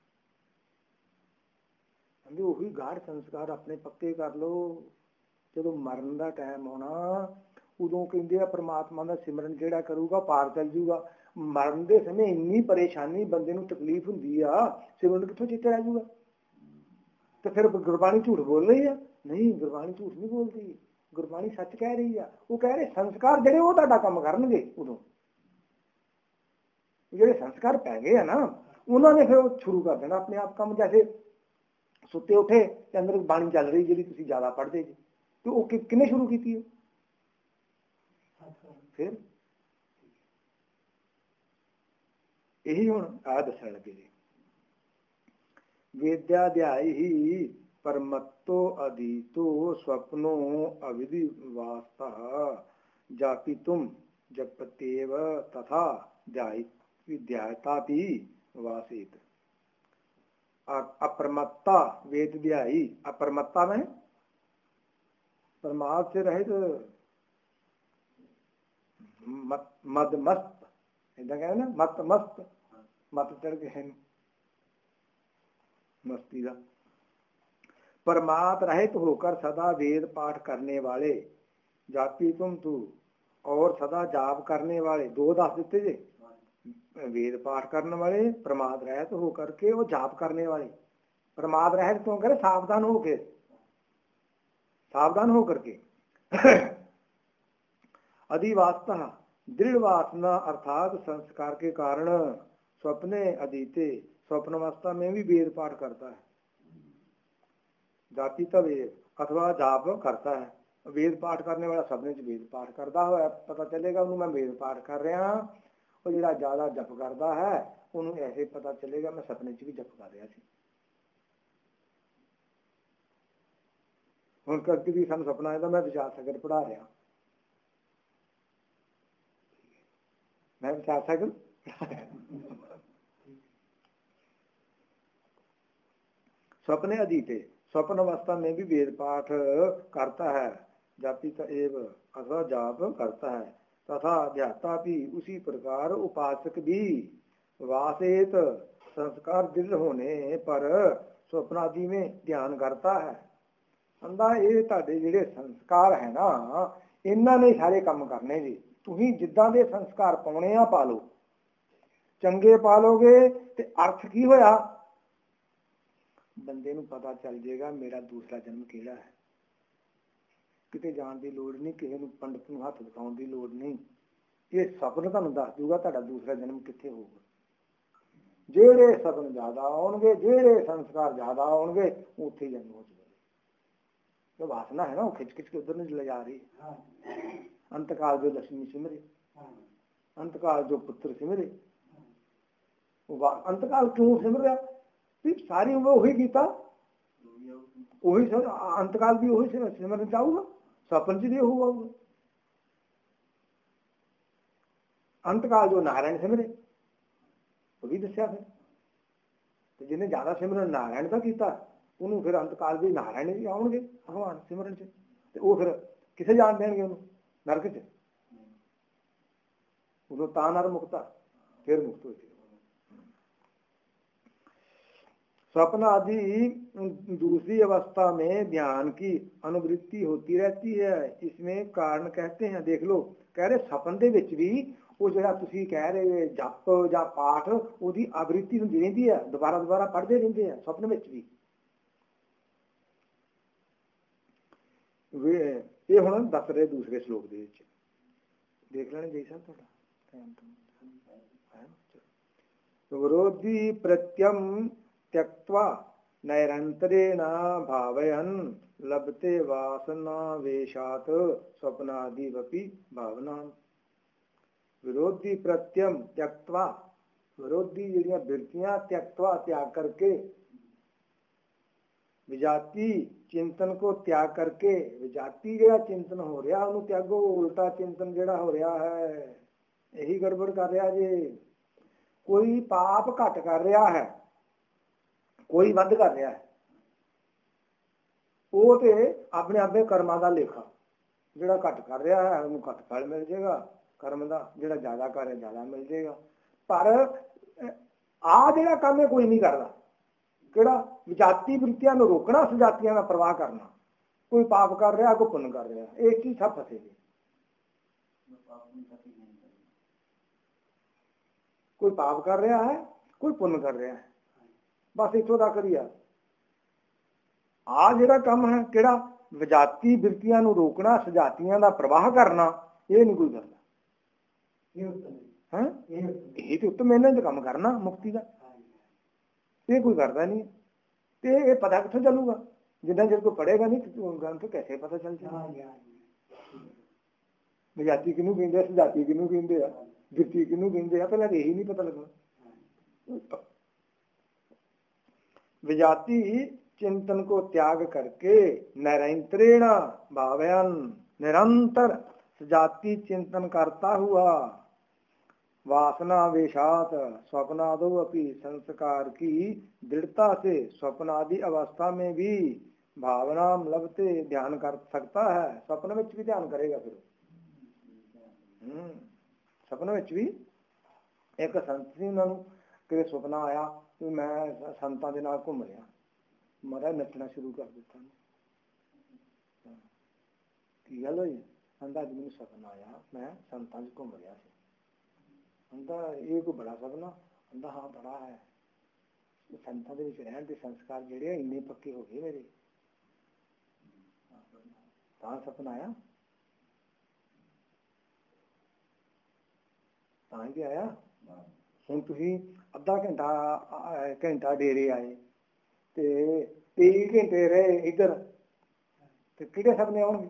ਕਹਿੰਦੇ ਉਹੀ ਗਾढ़ ਸੰਸਕਾਰ ਆਪਣੇ ਪੱਕੇ ਕਰ ਲਓ। ਜਦੋਂ ਮਰਨ ਦਾ ਟਾਈਮ ਆਉਣਾ ਉਦੋਂ ਕਹਿੰਦੇ ਆ ਪ੍ਰਮਾਤਮਾ ਦਾ ਸਿਮਰਨ ਜਿਹੜਾ ਕਰੂਗਾ ਪਾਰ ਚੱਲ ਜੂਗਾ। ਮਰਨ ਦੇ ਸਮੇਂ ਇੰਨੀ ਪਰੇਸ਼ਾਨੀ ਬੰਦੇ ਨੂੰ ਤਕਲੀਫ ਹੁੰਦੀ ਆ, ਸਿਮਰਨ ਕਿੱਥੋਂ ਚਿੱਤ ਰਹਿ ਜੂਗਾ? ਤੇ ਫਿਰ ਗੁਰਬਾਣੀ ਝੂਠ ਬੋਲ ਰਹੀ ਆ? ਨਹੀਂ, ਗੁਰਬਾਣੀ ਝੂਠ ਨਹੀਂ ਬੋਲਦੀ, ਗੁਰਬਾਣੀ ਸੱਚ ਕਹਿ ਰਹੀ ਆ। ਉਹ ਕਹਿ ਰਹੇ ਸੰਸਕਾਰ ਜਿਹੜੇ ਉਹ ਤੁਹਾਡਾ ਕੰਮ ਕਰਨਗੇ। ਉਦੋਂ ਜਿਹੜੇ ਸੰਸਕਾਰ ਪੈ ਗਏ ਆ ਨਾ, ਉਹਨਾਂ ਨੇ ਫਿਰ ਉਹ ਸ਼ੁਰੂ ਕਰ ਦੇਣਾ ਆਪਣੇ ਆਪ ਕੰਮ। ਜੈਸੇ ਸੁੱਤੇ ਉੱਠੇ ਤੇ ਅੰਦਰ ਬਾਣੀ ਚੱਲ ਰਹੀ ਜਿਹੜੀ ਤੁਸੀਂ ਜ਼ਿਆਦਾ ਪੜ੍ਹਦੇ ਜੀ, ਤੇ ਉਹ ਕਿਹਨੇ ਸ਼ੁਰੂ ਕੀਤੀ? ਫਿਰ ਇਹੀ ਹੁਣ ਆ ਦੱਸਣ ਲੱਗੇ ਜੀ। वेद्या ध्याय ही परमत्तो अधीतो स्वप्नो अविधि वास्ता जापि तुम जपतेव तथा ध्यायता भी वासित। अपरमत्ता वेद ध्यायी, अपरमत्ता में परमात्मा से रहित मद मस्त, ऐसा कहना ना, मत मस्त, मत चढ़ के है मस्ती का। परमात्म रहित होकर सदा वेद पाठ करने वाले जापी तुम तू, और सदा जाप करने वाले, दो दस देते जे, वेद पाठ करने वाले, प्रमाद रहित होकर के वो जाप करने वाले। प्रमाद रहित क्यों करे? सावधान होके, सावधान होकर के। अधिवास्तः दृढ़ वासना अर्थात संस्कार के कारण स्वप्ने अधीते, स्वप्न अवस्था में भी वेद पाठ करता है। जाति का वेद अथवा जाप करता है। वेद पाठ करने वाला सपने च वेद पाठ करता हो, पता चलेगा उन्होंने मैं वेद पाठ कर रहा। और जो ज्यादा जप करता है उन्होंने ऐसे पता चलेगा मैं सपने च भी जप कर रहा सी। हुण करके भी सानू सपना आया मैं विचार सागर पढ़ा रहा, मैं विचार सागर। स्वप्ने अधीते, स्वप्न अवस्था में भी वेद पाठ करता है, जापित एव अथवा जाप करता है, तथा ध्याता भी उसी प्रकार उपासक भी वासेत संस्कार दृढ़ होने पर स्वप्नादि में ध्यान करता है। अंदा ये ਤੁਹਾਡੇ ਜਿਹੜੇ ਸੰਸਕਾਰ ਹੈ ਨਾ ਇਹਨਾਂ ਨੇ ਸਾਰੇ ਕੰਮ ਕਰਨੇ ਜੀ। ਤੁਸੀਂ ਜਿੱਦਾਂ ਦੇ ਸੰਸਕਾਰ ਪਾਉਣੇ ਆ ਪਾ ਲਓ, ਚੰਗੇ ਪਾ ਲੋਗੇ ਤੇ ਅਰਥ ਕੀ ਹੋਇਆ, ਬੰਦੇ ਨੂੰ ਪਤਾ ਚੱਲ ਜਾਏਗਾ ਮੇਰਾ ਦੂਸਰਾ ਜਨਮ ਕਿਹੜਾ ਹੈ। ਕਿਤੇ ਜਾਣ ਦੀ ਲੋੜ ਨਹੀਂ, ਕਿਸੇ ਨੂੰ ਪੰਡਤ ਨੂੰ ਹੱਥ ਦਿਖਾਉਣ ਦੀ ਲੋੜ ਨਹੀਂ। ਇਹ ਸਪਨ ਤੁਹਾਨੂੰ ਦੱਸ ਦੂਗਾ ਤੁਹਾਡਾ ਦੂਸਰਾ ਜਨਮ ਕਿੱਥੇ ਹੋਊਗਾ। ਜਿਹੜੇ ਸਪਨ ਜ਼ਿਆਦਾ ਆਉਣਗੇ, ਜਿਹੜੇ ਸੰਸਕਾਰ ਜ਼ਿਆਦਾ ਆਉਣਗੇ, ਉੱਥੇ ਜਨਮ ਹੋ ਜਾਊਗਾ। जो वासना है ना वो खिंच खिंच के उधर नहीं ले जा रही। अंतकाल जो लक्ष्मी सिमरे, अंतकाल जो पुत्र सिमरे, वो अंतकाल क्यों सिमर रहा, सारी उम्र वही गीता वही अंतकाल भी वही सिमरना चाहूंगा, सपन से हुआ होगा। अंतकाल जो नारायण सिमरे वो भी दसिया फिर, तो जिन्हें ज्यादा सिमरन नारायण का किया ਉਹਨੂੰ ਫਿਰ ਅੰਤਕਾਲ ਵੀ ਨਾਰਾਇਣ ਵੀ ਆਉਣਗੇ ਭਗਵਾਨ ਸਿਮਰਨ ਚ, ਤੇ ਉਹ ਫਿਰ ਕਿਸੇ ਜਾਣ ਦੇਣਗੇ ਉਹਨੂੰ ਨਰਕ ਚ। ਉਦੋਂ ਤਾਂ ਨਰ ਮੁਕਤਾ ਫਿਰ ਮੁਕਤ ਹੋਈ। स्वप्न आदि दूसरी अवस्था में ध्यान की अनुवृत्ति होती रहती है, इसमें कारण कहते हैं। देख लो कह रहे सपन ਦੇ ਵਿੱਚ ਵੀ ਉਹ ਜਿਹੜਾ ਤੁਸੀਂ ਕਹਿ ਰਹੇ ਜਪ ਜਾਂ ਪਾਠ ਉਹਦੀ ਆਵਿਰਤੀ ਹੁੰਦੀ ਰਹਿੰਦੀ ਹੈ, ਦੁਬਾਰਾ ਦੁਬਾਰਾ ਪੜ੍ਹਦੇ ਰਹਿੰਦੇ ਆ ਸੁਪਨ ਵਿੱਚ ਵੀ। ਇਹ ਹੁਣ ਦੱਸ ਰਹੇ ਦੂਸਰੇ ਸ਼ਲੋਕ ਦੇ ਵਿੱਚ, ਦੇਖ ਲੈਣੇ ਜੀ ਸਾਹਿਬ ਤੁਹਾਡਾ। ਵਿਰੋਧੀ ਪ੍ਰत्यम त्यक्त्वा नैरंतरेण भावयन् लभते वासना वेशात् स्वप्नादिवपि भावना। विरोधी प्रत्यम त्यक्त्वा, विरोधी ਜਿਹੜੀਆਂ ਬਿਰਤੀਆਂ त्यक्त्वा त्याग करके, विजाति चिंतन को त्याग करके, विजाति ਜਿਹੜਾ चिंतन हो रहा ਉਹਨੂੰ त्यागो, उल्टा चिंतन ਜਿਹੜਾ हो रहा है यही गड़बड़ कर रहा जे। कोई पाप घट कर रहा है, कोई ਵੱਧ कर रहा है, ਉਹ ਤੇ ਆਪਣੇ ਆਪਣੇ ਕਰਮਾਂ ਦਾ ਲੇਖਾ। ਜਿਹੜਾ ਘੱਟ ਕਰ ਰਿਹਾ ਹੈ ਉਹਨੂੰ ਘੱਟ ਫਲ ਮਿਲ ਜਾਏਗਾ ਕਰਮ ਦਾ, ਜਿਹੜਾ ਜ਼ਿਆਦਾ ਕਰ ਰਿਹਾ ਜ਼ਿਆਦਾ ਮਿਲ ਜਾਏਗਾ। ਪਰ ਆ ਜਿਹੜਾ ਕੰਮ ਹੈ ਕੋਈ ਨਹੀਂ ਕਰਦਾ, ਕਿਹੜਾ ਵਿਜਾਤੀ ਵ੍ਰਿਤੀਆਂ ਨੂੰ ਰੋਕਣਾ, ਸਜਾਤੀਆਂ ਦਾ ਪ੍ਰਵਾਹ ਕਰਨਾ। ਕੋਈ ਪਾਪ ਕਰ ਰਿਹਾ ਕੋਈ ਪੁੰਨ ਕਰ ਰਿਹਾ, ਇਹ ਚੀਜ਼ ਸਭ ਫਸੇ ਨੇ। ਕੋਈ ਪਾਪ ਕਰ ਰਿਹਾ ਹੈ ਕੋਈ ਪੁੰਨ ਕਰ ਰਿਹਾ ਹੈ, बस इतों तक ही आ जिहड़ा काम है किहड़ा विजाती बिरतियां नूं रोकना, सजातियां दा प्रवाह करना, ये नहीं कोई करता है। यही तो उत्तम इन्हां च काम करना मुक्ति का, ये कोई करता नहीं। तो ये पता कित्थों चलूगा जिन्ना चिर कोई पढ़ेगा नहीं ग्रंथ, कैसे पता चल जाएगा विजाती किनूं कहिंदे, सजाती किनूं कहिंदे आ, बिरती किनूं कहिंदे आ, पहले यही नहीं पता लगना। विजाति चिंतन को त्याग करके निरंतरेण भावयन्, निरंतर सजाति चिंतन करता हुआ वासना वेशात स्वप्नादो अपि संस्कार की दृढ़ता से स्वप्नादि अवस्था में भी भावना लभते ध्यान कर सकता है। स्वप्न में भी ध्यान करेगा फिर। स्वप्न में भी एक संत सी, उन्होंने कि सुपना आया कि मैं संतां दे नाल घूम रहा, मैं नचना शुरू कर दिता। की गल होई? कहंदा अज मैनूं सपना आया मैं संतां च घूम रहा सी। कहंदा ये कोई बड़ा सपना? कहंदा हाँ बड़ा है, संतां दे विच रहण दे संस्कार जिहड़े इन्ने पक्के हो गए मेरे, तां सपना आया, तां ही आया। ਹੁਣ ਤੁਸੀਂ ਅੱਧਾ ਘੰਟਾ ਡੇਰੇ ਆਏ ਤੇ 23 ਘੰਟੇ ਰਹੇ ਇੱਧਰ, ਤੇ ਕਿਹੜੇ ਸੁਪਨੇ ਆਉਣਗੇ?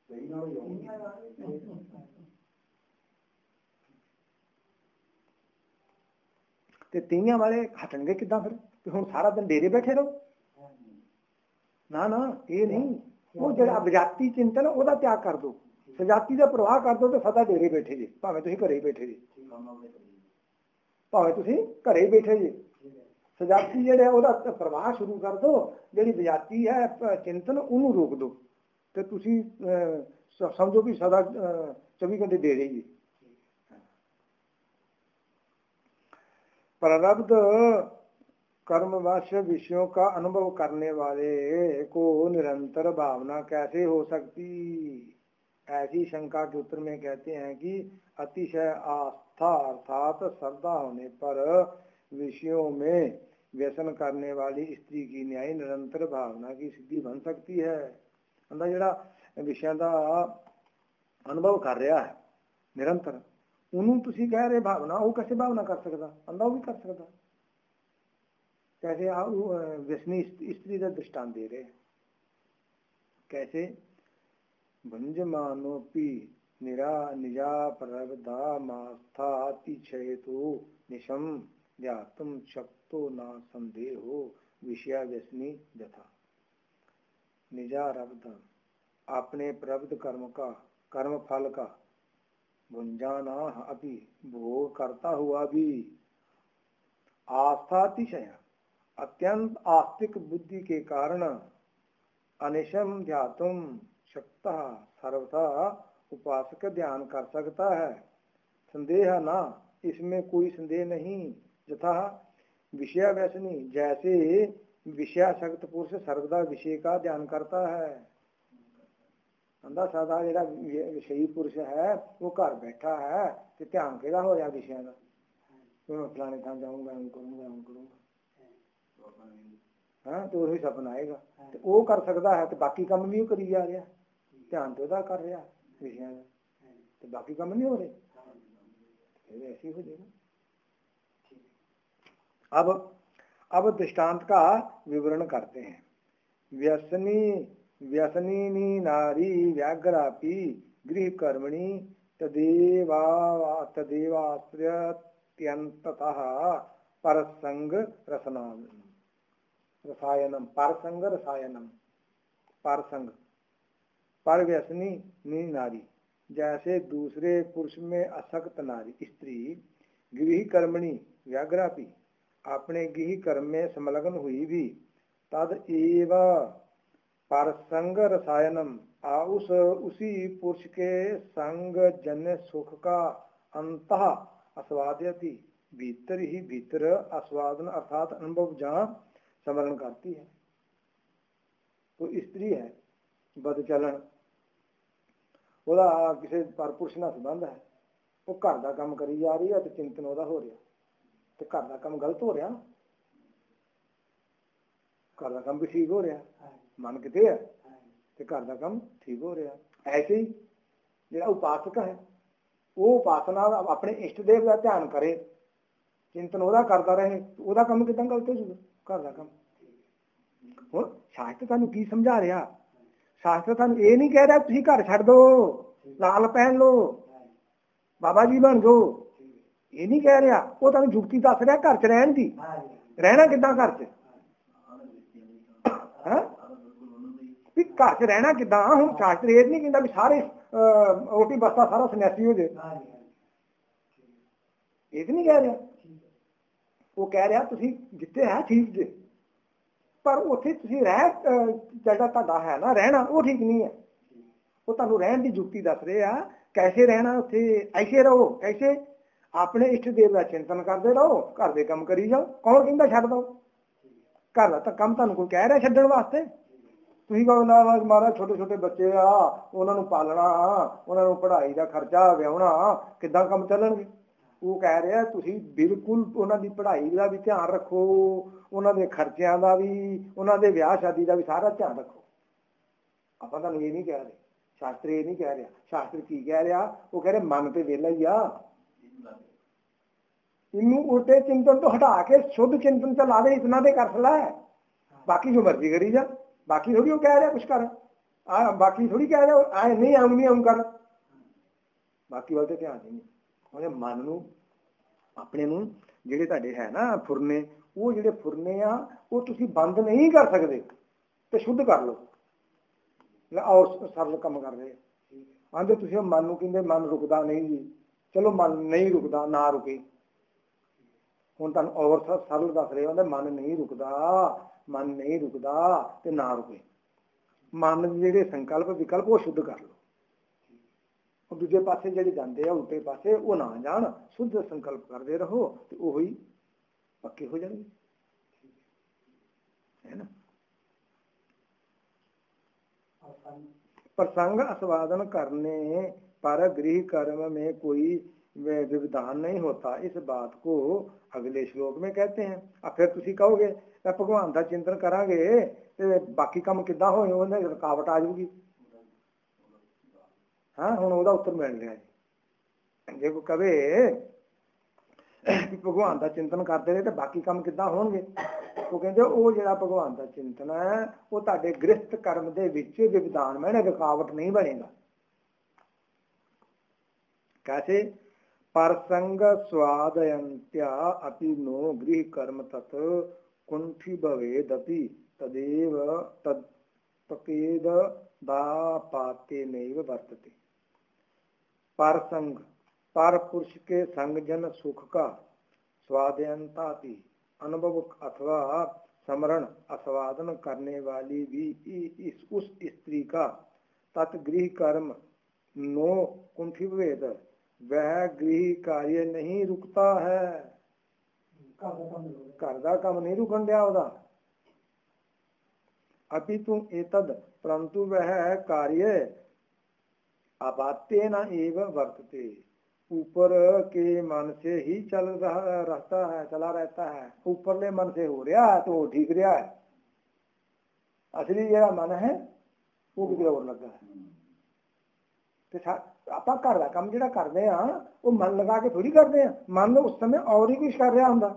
ਤੇ 30 ਵਾਲੇ ਹਟਣਗੇ ਕਿੱਦਾਂ ਫਿਰ? ਤੇ ਹੁਣ ਸਾਰਾ ਦਿਨ ਡੇਰੇ ਬੈਠੇ ਰਹੋ? ਨਾ ਨਾ, ਇਹ ਨਹੀਂ। ਉਹ ਜਿਹੜਾ ਵਿਜਾਤੀ ਚਿੰਤਨ ਉਹਦਾ ਤਿਆਗ ਕਰ ਦਿਓ, सजाती का प्रवाह कर दो तो सदा डेरे बैठे जी, भावें तुसीं घरे ही बैठे जी, भावें तुसीं घरे ही बैठे जी। सजाती जिहड़ा ਉਹਦਾ प्रवाह शुरू कर दो, जिहड़ी विजाती है चिंतन ਉਹਨੂੰ रोक दो, तो तुसीं समझो भी सदा 24 घंटे डेरे जी। प्रारब्ध कर्मवश विषयों का अनुभव करने वाले को निरंतर भावना कैसे हो सकती? ऐसी शंका के उत्तर में कहते हैं कि अतिशय आस्था अर्थात श्रद्धा होने पर विषयों में व्यसन करने वाली स्त्री की न्याय निरंतर भावना की सिद्धि बन सकती है। अंदर जिहड़ा विषयों का अनुभव कर रहा है निरंतर, उन्होंने तुसीं कह रहे भावना, वो कैसे भावना कर सकता? अंधा वो भी कर सकता। कैसे आप व्यसनी स्त्री का दृष्टांत दे रहे हैं, कैसे? भंजमानोपि निजा प्रबधा मास्था अतिशयतो निशम ज्ञातुम शक्तो न संदेहो विषया व्यसनी यथा। निजारब्ध अपने प्रबद्ध कर्म फल का भुंजाना अभी भोग करता हुआ भी आस्थातिशय अत्यंत आस्तिक बुद्धि के कारण अनिशम ध्यातुम शक्ता सर्वथा उपासक ध्यान कर सकता है, संदेह ना, इसमें कोई संदेह नहीं। यथा विषय व्यसनी, जैसे विषयासक्त पुरुष सर्वदा विषय का ध्यान करता है। अंधा साधा जिहड़ा विषयी पुरुष है वो घर बैठा है तो ध्यान किहदा हो रहा विषय का, मैं फलाने थां जाऊंगा, हम करूंगा हाँ, तो वही सपना आएगा। तो वो कर सकता है, तो बाकी काम भी करी जा रहा, ध्यान तो वह कर रहा विषय का, तो बाकी काम नहीं हो रहे, ऐसे हो जाएगा। अब दृष्टांत का विवरण करते हैं। व्यसनी नारी व्याघ्रापि गृह कर्मणि तदेवाश्रयत्यन्ततः परसंग रसायनम पर व्यसनी नारी, जैसे दूसरे पुरुष में असक्त नारी स्त्री गृह कर्मणि व्याघ्रापि अपने गृह कर्म में संलग्न हुई भी तद एव परसंग रसायनम उसी पुरुष के संग जन्य सुख का अंतः आस्वाद्यति, भीतर ही भीतर आस्वादन अर्थात अनुभव जहाँ स्मरण करती है। तो स्त्री है बदचलन, ਉਹਦਾ किसी पर पुरुष ਨਾਲ संबंध है, वो घर का काम करी जा रही है तो चिंतन ਉਹਦਾ हो रहा, तो घर का काम गलत हो रहा, घर का काम भी ठीक हो रहा, मन कितने है तो घर का काम ठीक हो रहा। ऐसे ही जो उपासक है वो उपासना अपने इष्ट देव का ध्यान करे, चिंतन ਉਹਦਾ करता रहे, तो ਉਹਦਾ काम कितना गलत हो जाएगा घर का काम। ਹੁਣ शास्त्र ਤੁਹਾਨੂੰ की समझा रहा? शास्त्र ਤੁਹਾਨੂੰ ये नहीं कह रहा तुम घर छड़ दो, लाल पहन लो, बाबा जी बन जाओ, ये नहीं कह रहा। वो तुम जुगती दस रहा घर च रहन दी, रहना किदा घर च, घर च रहना किदा। हूँ शास्त्र ये नहीं कहता भी सारे रोटी बस्ता सारा सन्यासी हो जाए, ये तो नहीं कह रहा। वो कह रहा तुम जिते है ठीक जे, पर उत्थे तुसीं रह जिहड़ा तुहाडा है ना रहना वो ठीक नहीं है। वो तुहानूं रहन की जुगती दस रहे आ, कैसे रहना उत्थे, ऐसे रहो, कैसे अपने इष्ट देव का चिंतन करते रहो, घर के काम करी जाओ। कौन कहता छड्ड दो घर का काम? तुहानूं कोई कह रहा छड्डण वास्ते? तुसीं कहो ना महाराज छोटे छोटे बच्चे आ, उन्होंने पालना, उन्होंने पढ़ाई का खर्चा विआहना, किद्दां काम चलणगे? वो कह रहा तुसीं बिल्कुल उन्होंने पढ़ाई का भी ध्यान रखो, उन्होंने खर्चों का भी, उन्होंने विआह शादी का भी सारा ध्यान रखो। आपां तुहानूं ये नहीं कह रहे, शास्त्र ये नहीं कह रहा। शास्त्र की कह रहा? वो कह रहे मन तो वेला ही आ, इनू उल्टे चिंतन तो हटा के शुद्ध चिंतन तो ला दे, इतना दे कर सला है, बाकी जो मर्जी करी जा। बाकी थोड़ी वो कह रहा कुछ कर, बाकी थोड़ी कह रहा आए नहीं आऊँ कर, बाकी वाल ध्यान नहीं। ਉਹਨੇ मन ਨੂੰ ਆਪਣੇ ਨੂੰ ਜਿਹੜੇ ਤੁਹਾਡੇ ਹੈ ਨਾ ਫੁਰਨੇ, ਉਹ ਜਿਹੜੇ ਫੁਰਨੇ ਆ ਉਹ ਤੁਸੀਂ ਬੰਦ ਨਹੀਂ ਕਰ ਸਕਦੇ, ਤੇ ਸ਼ੁੱਧ ਕਰ ਲਓ। और सरल कम कर रहे आंदे तुसीं मन नूं कहंदे मन रुकदा नहीं जी, चलो मन नहीं रुकदा ना रुके, हुण तुहानूं और सरल दस रहे हो, मन नहीं रुकदा, मन नहीं रुकदा ते ना रुके। मन दे जिहड़े संकल्प विकल्प वो शुद्ध कर लो, दूजे पासे जिहड़े जांदे आ उल्टे पासे वो ना जाण, शुद्ध संकल्प करते रहो तो वही पक्के हो जाएंगे, है ना। प्रसंग आस्वादन करने पर गृह कर्म में कोई विधान नहीं होता, इस बात को अगले श्लोक में कहते हैं। अब फिर तुसी कहोगे भगवान का चिंतन करांगे ते बाकी काम किद्दां होए, उहदे रुकावट आ जाऊगी। हाँ हुण ओहदा उत्तर मिल रहा जी, जे कोई कहे भगवान का चिंतन करते रहे तो बाकी काम किद्दां होणगे, वो कहते वो जिहड़ा भगवान का चिंतन है वो तुहाडे गृहस्थ कर्म दे विच विधान में रुकावट नहीं बनेगा। कैसे? परसंग स्वादयंत्या अपि नो गृह कर्म तत् कुंठी भवेदपि तदेव तत्पकेद दापाते नैव वर्तते। परसंग पर पुरुष के संग जन सुख का स्वादयंता भी अनुभव अथवा समरण आस्वादन करने वाली भी उस स्त्री का तत्गृह कर्म नो कुंठी भवेद, वह गृह कार्य नहीं रुकता है, घर का काम नहीं रुकन दिया ओदा। अपितु एतद परंतु वह कार्य अपात्य न एव वर्तते, ऊपर के मन से ही चला रहता है, ऊपरले मन से हो रहा है तो वो ठीक रहा है, असली जरा मन है वो किसी और लगा है। तो आप घर का काम जो करते हैं वो मन लगा के थोड़ी करते हैं, मन उस समय और ही कुछ कर रहा होंगे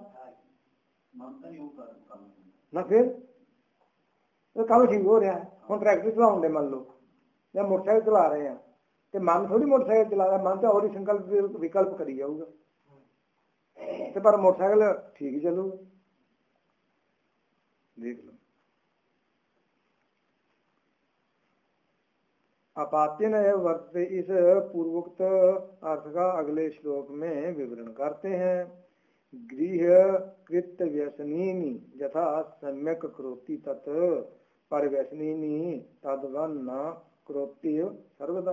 ना, फिर तो काम ठीक हो रहा है। हम ट्रैक्टर चलाने मान लो या मोटरसाइकिल चला रहे हैं तो मन थोड़ी मोटरसाइकिल चला रहा है, मन तो और ही संकल्प विकल्प करी जाऊगा, तो पर मोटरसाइकिल ठीक ही चलूगा। देख लो अपात्य न वर्तते, इस पूर्वोक्त अर्थ का अगले श्लोक में विवरण करते हैं। गृह कृत व्यसनीनि यथा सम्यक करोति तत् परव्यसनीनि तद्वन न करोति सर्वदा।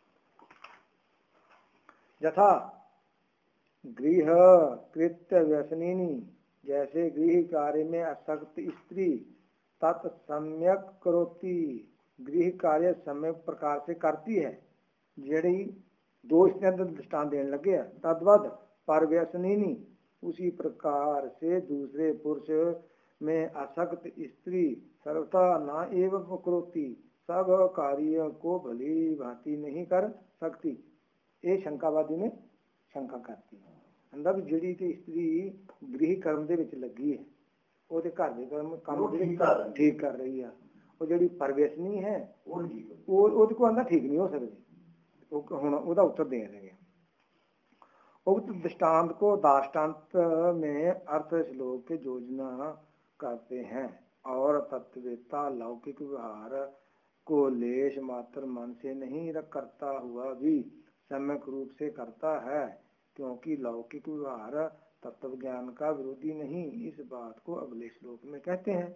यथा गृह कृत्य व्यसनीनि, जैसे गृह कार्य में आसक्त स्त्री तत् सम्यक करोति, गृह कार्य सम्यक प्रकार से करती है, जड़ी दो स्त्रियां दृष्टांत देने लगे है, तद्वद परव्यसनीनि, उसी प्रकार से दूसरे पुरुष में आसक्त स्त्री सर्वथा न एवं करोति, सब कार्य को भली भांति नहीं कर सकती। ये शंकावादी ने शंका करती है, अंदर भी जिहड़ी ते स्त्री गृह कर्म दे विच लगी है वो ते घर दे काम ठीक कर रही है, वो जिहड़ी परवेशनी है वो को अंदर ठीक नहीं हो सकती। हुण ओहदा उत्तर दे रहे हैं। उक्त दृष्टांत को दाष्टान्त में अर्थ श्लोक के योजना करते हैं और तत्ववेत्ता लौकिक व्यवहार को लेश मात्र मन से नहीं करता हुआ भी सम्यक रूप से करता है, क्योंकि लौकिक व्यवहार तत्व ज्ञान का विरोधी नहीं, इस बात को अगले श्लोक में कहते हैं।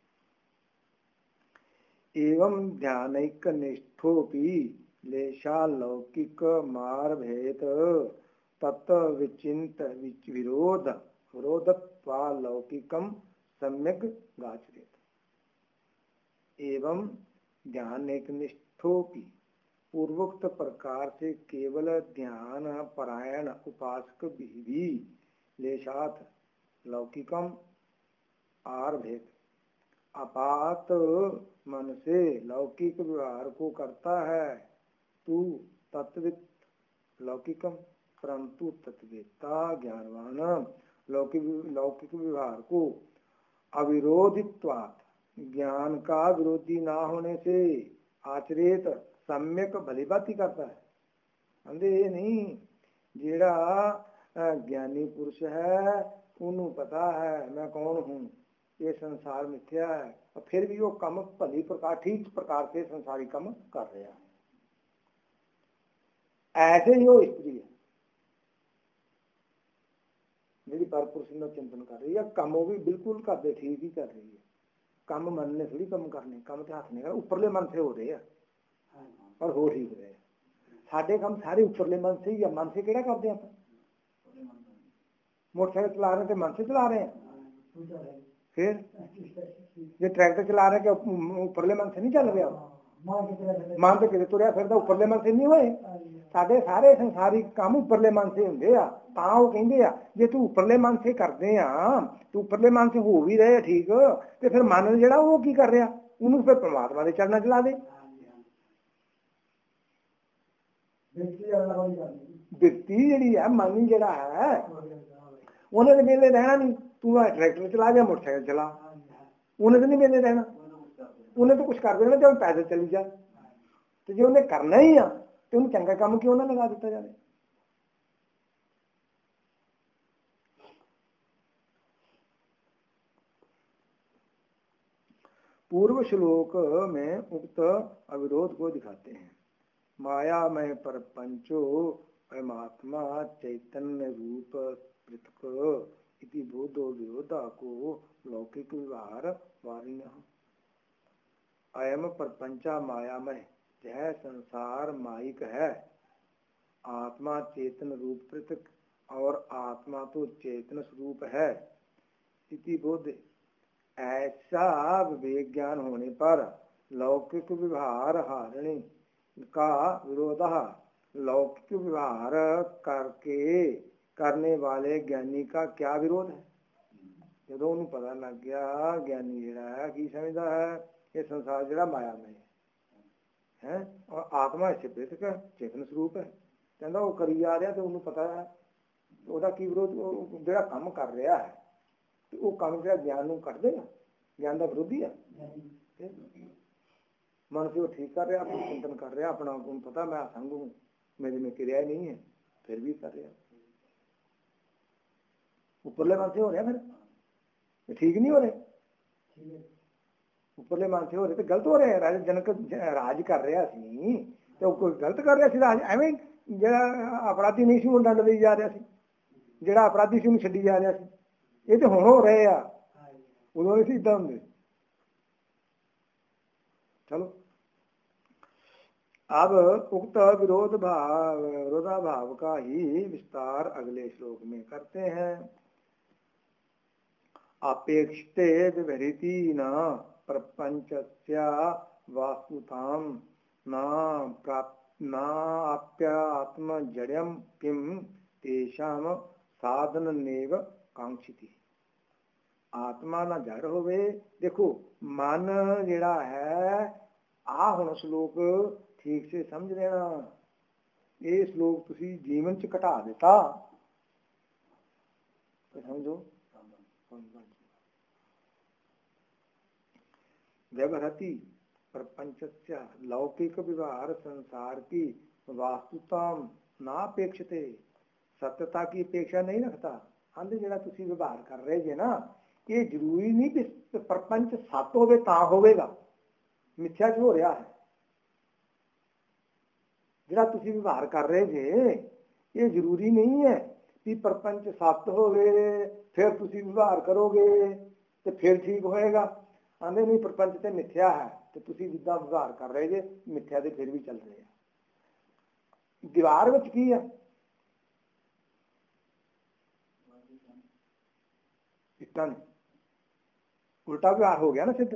एवं ध्यानैक निष्ठोपि लेशा लौकिक मार भेद तत्व विचिंत विरोधत्वा लौकिकम सम्यक गाचरेत। एवं ध्यानैक निष्ठोपि, पूर्वोक्त प्रकार से केवल ध्यान परायण उपासक भी लेशात लौकिकम आरभेत, अपात मन से लौकिक व्यवहार को करता है। तू तत्वित लौकिकम, परंतु तत्वेता ज्ञानवान लौकिक व्यवहार को अविरोधित्वात्, ज्ञान का विरोधी ना होने से आचरित सम्यक भली भांति करता है। अंधे ये नहीं, जेड़ा ज्ञानी पुरुष है उन्हें पता है मैं कौन हूँ, ये संसार मिथ्या है, और फिर भी वो कम भली प्रकार ठीक प्रकार से संसारी कम कर रहा है। ਐਸੇ ਹੀ ਉਹ ਇਸਤਰੀ ਹੈ ਜਿਹੜੀ ਪਰਪੁਰਸ਼ ਦਾ ਚਿੰਤਨ ਕਰ ਰਹੀ ਹੈ। ਕੰਮ ਉਹ ਵੀ ਬਿਲਕੁਲ ਕਰਦੇ ਠੀਕ ਹੀ ਕਰ ਰਹੀ ਹੈ। ਕੰਮ ਮਨ ਨੇ ਥੋੜੀ ਕੰਮ ਕਰਨੇ, ਕੰਮ ਤੇ ਹੱਥ ਨੇ ਕਰਨਾ, ਉੱਪਰਲੇ ਮਨ ਸੇ ਹੋ ਰਹੇ ਆ ਪਰ ਹੋ ਠੀਕ ਰਹੇ ਆ। ਸਾਡੇ ਕੰਮ ਸਾਰੇ ਉੱਪਰਲੇ ਮਨ ਸੇ ਹੀ ਆ। ਮਨ ਸੇ ਕਿਹੜਾ ਕਰਦੇ ਆਪਾਂ? ਮੋਟਰਸਾਈਕਲ ਚਲਾ ਰਹੇ ਤੇ ਮਨ ਸੇ ਚਲਾ ਰਹੇ ਆ। ਫਿਰ ਜੇ ਟਰੈਕਟਰ ਚਲਾ ਰਹੇ ਕਿ ਉੱਪਰਲੇ ਮਨ ਸੇ ਨਹੀਂ ਚੱਲ ਰਿਹਾ? ਮਨ ਤੇ ਕਿਤੇ ਤੁਰਿਆ ਫਿਰਦਾ, ਉੱਪਰਲੇ ਮਨ ਸੇ ਨਹੀਂ ਹੋਏ। ਸਾਡੇ ਸਾਰੇ ਸੰਸਾਰਿਕ ਕੰਮ ਉੱਪਰਲੇ ਮਨ ਸੇ ਹੁੰਦੇ ਆ। ਤਾਂ ਉਹ ਕਹਿੰਦੇ ਆ ਜੇ ਤੂੰ ਉੱਪਰਲੇ ਮਨ ਸੇ ਕਰਦੇ ਆ, ਤੂੰ ਉੱਪਰਲੇ ਮਨ ਸੇ ਹੋ ਵੀ ਰਹੇ ਠੀਕ, ਤੇ ਫਿਰ ਮਨ ਜਿਹੜਾ ਉਹ ਕੀ ਕਰ ਰਿਹਾ? ਉਹਨੂੰ ਫਿਰ ਪ੍ਰਮਾਤਮਾ ਦੇ ਚਰਨਾਂ ਚਲਾ ਦੇ। ਵਿਅਕਤੀ ਜਿਹੜੀ ਹੈ, ਮਨ ਜਿਹੜਾ ਹੈ, ਉਹਨੇ ਦੇ ਵੇਲੇ ਰਹਿਣਾ ਨਹੀਂ। ਤੂੰ ਟਰੈਕਟਰ ਚਲਾ ਜਾਂ ਮੋਟਰਸਾਈਕਲ ਚਲਾ, ਉਹਨੇ ਤਾਂ ਨਹੀਂ ਵੇਲੇ ਰਹਿਣਾ। ਉਹਨੇ ਤਾਂ ਕੁਛ ਕਰ ਦੇਣਾ ਜੇ ਪੈਦਲ ਚਲੀ ਜਾ। ਤੇ ਜੇ ਉਹਨੇ ਕਰਨਾ ਹੀ ਆ ਤੇ ਉਹਨੂੰ ਚੰਗਾ ਕੰਮ ਕਿਉਂ ਨਾ ਲਗਾ ਦਿੱਤਾ ਜਾਵੇ। पूर्व श्लोक में उक्त अविरोध को दिखाते हैं। माया में परपंचो परमात्मा चैतन्य रूप पृथक इति बोधो विरोधा को लौकिक व्यवहार वारिण्य। अयम परपंचा मायामय, यह संसार माइक है, आत्मा चेतन रूप पृथक और आत्मा तो चेतन स्वरूप है। इति बोध, ऐसा विवेक ज्ञान होने पर लौकिक व्यवहार हारिणी का विरोध, लौकिक व्यवहार करने वाले ज्ञानी का क्या विरोध है? जो उन्हें पता लग गया ज्ञानी जिहड़ा की समझदा है ये संसार जिहड़ा माया में है और आत्मा इससे पृथक है, चेतन स्वरूप है, कहता वो करी जा रहा तो उन्हें पता है ਉਹਦਾ ਕੀ ਵਿਰੋਧ? ਜਿਹੜਾ ਕੰਮ ਕਰ ਰਿਹਾ ਹੈ ਤੇ ਉਹ ਕੰਮ ਜਿਹੜਾ ਗਿਆਨ ਨੂੰ ਕੱਢ ਦੇਗਾ, ਗਿਆਨ ਦਾ ਵਿਰੋਧੀ ਹੈ। ਮਨ से वो ठीक कर रहा, अपना चिंतन कर रहा, अपना उनको पता मैं असंग हूँ, मेरे में क्रिया ही नहीं है, फिर भी कर रहा। उपरले मन से हो रहा, फिर ठीक नहीं हो रहे। उपरले मन से हो रहे तो गलत हो रहे। राजा जनक राज कर रहा सी तो कोई गलत कर रहा सी राज, एवं ਜਿਹੜਾ अपराधी नहीं सी वो दंड दी जा रहा सी, ਜਿਹੜਾ अपराधी सी ਉਹਨੂੰ ਛੱਡੀ ਜਾ ਰਿਹਾ ਸੀ। ਇਹ ਤੇ ਹੁਣ ਹੋ ਰਹੇ ਆ, ਉਦੋਂ ਨਹੀਂ ਸੀ ਇਦਾਂ ਹੁੰਦੇ। चलो अब उक्त विरोधाभाव का ही विस्तार अगले श्लोक में करते हैं। अपेक्षिते विवृति न प्रपंचस्य वास्तुताम न आप्यात्म जड्यम किम तेषाम साधनमेव कांक्षिति। आत्मा ना जड़ होवे। देखो मन जिहड़ा है, आ हुण श्लोक ठीक से समझ लेना। ये श्लोक तुसी जीवन च घटा दिता तो समझो व्यवहरति प्रपंचस्य लौकिक व्यवहार संसार की वास्तुता नापेक्षते, सत्यता की अपेक्षा नहीं रखता। आंदे जिहड़ा तुसी व्यवहार कर रहे जे ना, ये जरूरी नहीं कि प्रपंच सत्य होवे तां होवेगा, मिथ्या च हो रहा है। जिहड़ा तुसी व्यवहार कर रहे जे ये जरूरी नहीं है कि प्रपंच सत्य होवे फिर तुसी व्यवहार करोगे तो फिर ठीक होएगा। आंदे नहीं, प्रपंच ते मिथ्या है तो तुसी जिद्दां व्यवहार कर रहे जे मिथ्या दे फिर भी चल रहे हैं। दीवार विच की है? इट्टां ने उल्टा व्यवहार हो गया ना सिद्ध।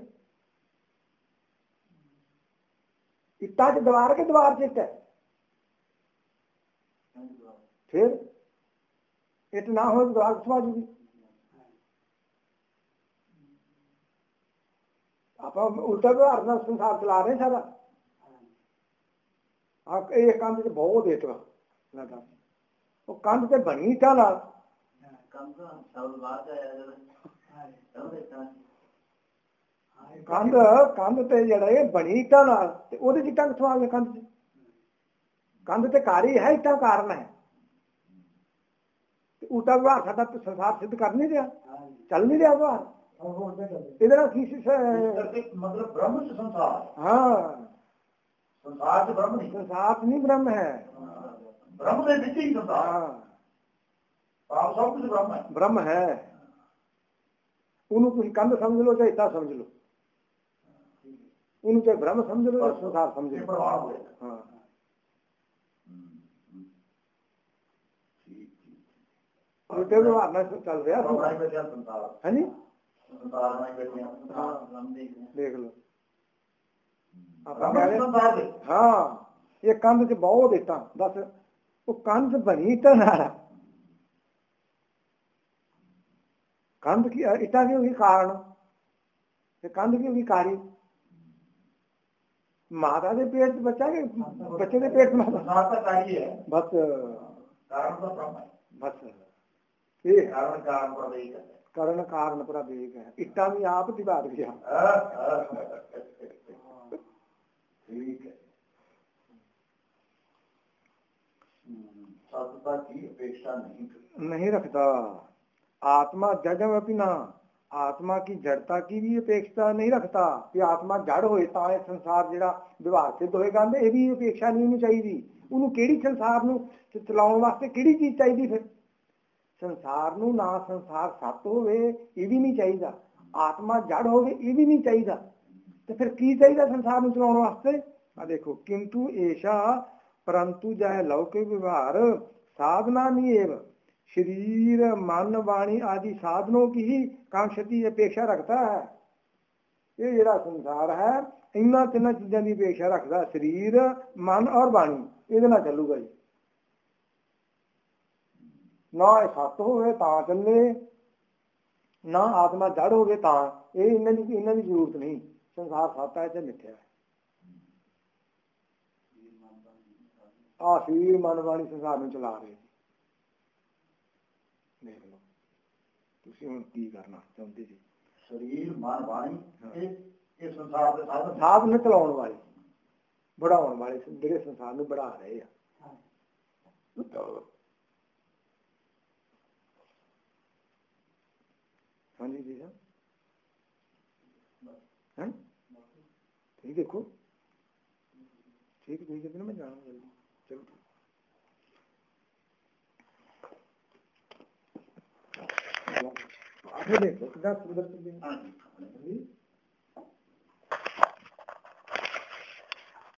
इट्टा च दीवार के दीवार च इट है, फिर इट ना हो दीवार किथों आ जूगी? आप उल्टा व्यवहार ना संसार चला रहे सारा। ये कंध च बहुत इट लगा, वो कंध ते बनी इट्टां नाल। कंध कंध ते जिहड़ा बनी इट्टां नाल ते ओहदे च इट्टां किथों आ गई? कंध च कंध ते कारी है, इट्टां कारण है। उल्टा व्यवहार साडा संसार सिद्ध कर नहीं रहा, चल नहीं रहा व्यवहार। इहदे नाल की मतलब ब्रह्म संसार, हाँ संसार तो ब्रह्म नहीं, संसार नहीं ब्रह्म है। ਬ੍ਰਹਮ ਦੇ ਵਿੱਚ ਹੀ ਸੰਸਾਰ। ਆਪ ਸਭ ਕੁਝ ਬ੍ਰਹਮ ਹੈ। ਬ੍ਰਹਮ ਹੈ। ਉਹਨੂੰ ਤੁਸੀਂ ਕੰਧ ਸਮਝ ਲਓ ਚਾਹੇ ਇੱਟਾਂ ਸਮਝ ਲਓ, ਉਹਨੂੰ ਚਾਹੇ ਬ੍ਰਹਮ ਸਮਝ ਲਓ ਜਾਂ ਸੰਸਾਰ ਸਮਝ ਲਓ। ਹਾਂ ਤੇ ਵਿਵਹਾਰ ਨਾਲ ਚੱਲ ਰਿਹਾ ਹਾਂਜੀ। ਦੇਖ ਲਓ ਆਪਾਂ ਹਾਂ ਇਹ ਕੰਧ ਚ ਬਹੁਤ ਇੱਟਾਂ, ਬਸ ਉਹ ਕੰਧ ਬਣੀ ਇੱਟਾਂ ਨਾਲ। ਕੰਧ ਕੀ ਇੱਟਾਂ ਕੀ ਹੋਗੀ ਕਾਰਨ, ਤੇ ਕੰਧ ਕੀ ਹੋਗੀ ਕਾਰੀ। ਮਾਤਾ ਦੇ ਪੇਟ ਚ ਬੱਚਾ ਕਿ ਬੱਚੇ ਦੇ ਪੇਟ ਮਾਤਾ ਬਸ ਬਸ ਇਹ ਕਰਨ ਕਾਰਨ ਪ੍ਰਵੇਕ ਹੈ। ਇੱਟਾਂ ਵੀ ਆਪ ਦੀ ਬਾਤ ਗਿਆ। ਠੀਕ ਹੈ। ਸਤਤਾ ਕੀ ਅਪੇक्षा नहीं रखता। आत्मा जड़म अपनी ना, आत्मा की जड़ता की भी अपेक्षा नहीं रखता कि आत्मा जड़ होए ਤਾਂ ਇਹ ਸੰਸਾਰ ਜਿਹੜਾ ਵਿਵਹਾਰ ਸਿੱਧ ਹੋਏਗਾ। ਇਹ ਵੀ ਅਪੇक्षा ਨਹੀਂ ਹੋਣੀ ਚਾਹੀਦੀ। ਉਹਨੂੰ ਕਿਹੜੀ ਸੰਸਾਰ ਨੂੰ ਚਲਾਉਣ ਵਾਸਤੇ ਕਿਹੜੀ ਚੀਜ਼ ਚਾਹੀਦੀ। ਫਿਰ ਸੰਸਾਰ ਨੂੰ ਨਾ ਸੰਸਾਰ ਸੱਤ ਹੋਵੇ ਇਹ ਵੀ ਨਹੀਂ ਚਾਹੀਦਾ, ਆਤਮਾ ਜੜ ਹੋਵੇ ਇਹ ਵੀ ਨਹੀਂ ਚਾਹੀਦਾ, ਤੇ ਫਿਰ ਕੀ ਚਾਹੀਦਾ ਸੰਸਾਰ ਨੂੰ ਚਲਾਉਣ ਵਾਸਤੇ। ਆ ਦੇਖੋ ਕਿੰਤੂ ਏਸ਼ਾ परंतु जाय लौकिक व्यवहार साधना नियेव शरीर मन वाणी आदि साधनों की ही कांक्षती अपेक्षा रखता है। ये जेड़ा संसार है इन्ना तिना चीज़ों की अपेक्षा रखता, शरीर मन और वाणी ये ना चलूगा जी। ना सत होवे तां चले, ना आत्मा जड़ होवे तां, ये इन्हां दी जरूरत नहीं। संसार सत है चाहे मिथ्या है। आ शरीर मन वाणी संसार में चला रहे। देख लो तुसीं हुण की करना चाहुंदे जी। शरीर मन वाणी ये संसार दे साधन साधन चलाउण वाले बढ़ाउण वाले जिहड़े संसार नूं बढ़ा रहे आ। हाँ जी जी हैं ठीक देखो ठीक ठीक है मैं जाना जल्दी। चलो आगे देखो कितना सुंदर